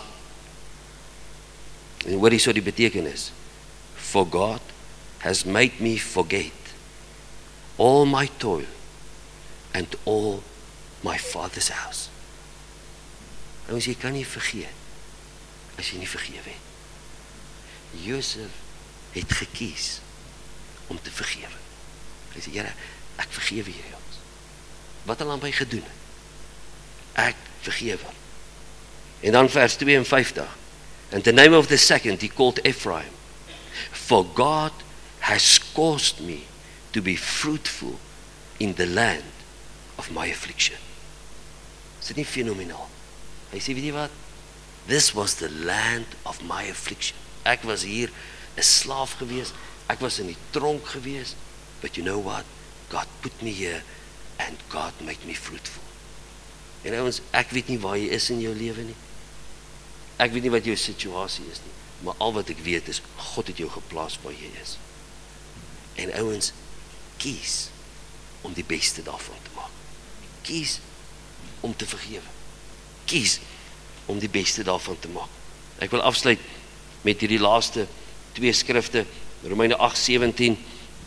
En hoor hier so die betekenis. For God has made me forget all my toil and all my father's house. Ons jy kan nie vergeet as jy nie vergewe het. Josef het gekies om te vergewe. Hy sê, Here, ek vergewe hierdie ons. Wat hulle aan my gedoen het. Ek vergewe. En dan vers tweeënvyftig. And the name of the second he called Ephraim. For God has caused me to be fruitful in the land of my affliction. Is dit nie fenomenaal? Hy sê, weet jy wat? This was the land of my affliction. Ek was hier 'n slaaf gewees. Ek was in die tronk gewees. But you know what? God put me here and God made me fruitful. En ouens, ek weet nie waar jy is in jou lewe nie. Ek weet nie wat jou situasie is nie. Maar al wat ek weet is, God het jou geplaas waar jy is. En ouens, kies om die beste daarvan te maak. Kies om te vergewe. Kies om die beste daarvan te maak. Ek wil afsluit met hierdie laaste twee skrifte, Romeine agt sewentien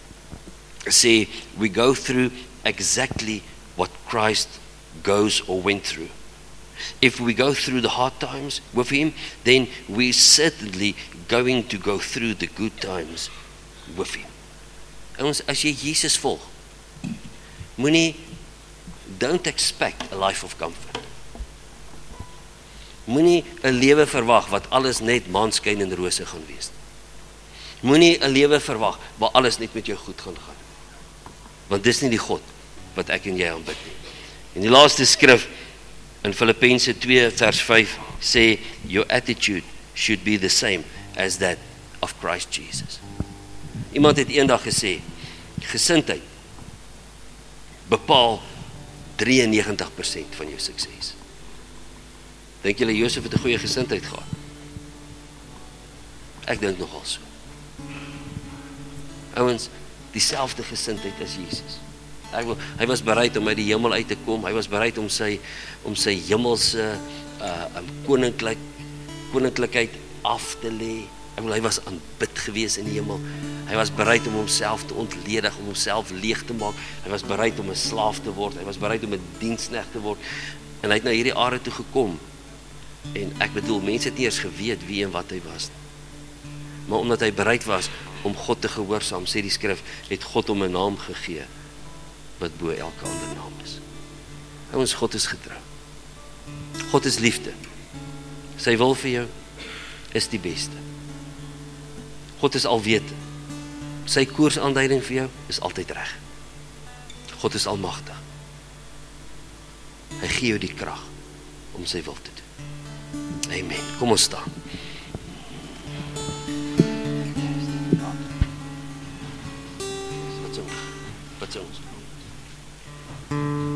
sê, we go through exactly what Christ goes or went through. If we go through the hard times with him, then we're certainly going to go through the good times with him. Ons, as jy Jesus volg, moenie, don't expect a life of comfort. Moenie 'n lewe verwag wat alles net maanskyn en rose gaan wees. Moenie 'n lewe verwag waar alles net met jou goed gaan gaan. Want dis nie die God wat ek en jy aanbid nie. En die laaste skrif in Filippense twee vers vyf sê, your attitude should be the same as that of Christ Jesus. Iemand het eendag gesê, gesindheid bepaal negenty-three percent van jou sukses. Dink julle Josef het 'n goeie gesindheid gehad? Ek dink nogal so. Ouens, dieselfde gesindheid as Jesus. Ek wil, hy was bereid om uit die hemel uit te kom. Hy was bereid om sy om sy hemelse uh, um, koninklik koninklikheid af te lê. Ek wil, hy was aanbid gewees in die hemel. Hy was bereid om homself te ontledig, om homself leeg te maak. Hy was bereid om 'n slaaf te word. Hy was bereid om 'n diensknegt te word. En hy het na hierdie aarde toe gekom. En ek bedoel, mense het nie eers geweet wie en wat hy was. Maar omdat hy bereid was om God te gehoorsaam, sê die skrif, het God hom 'n naam gegee wat bo elke ander naam is. Ons God is getrou. God is liefde. Sy wil vir jou is die beste. God is alwetend. Sy koersaanduiding vir jou is altyd reg. God is almagtig. Hy gee jou die krag om sy wil te doen. Amen. Kom ons staan. Wat sê ons? Wat sê ons?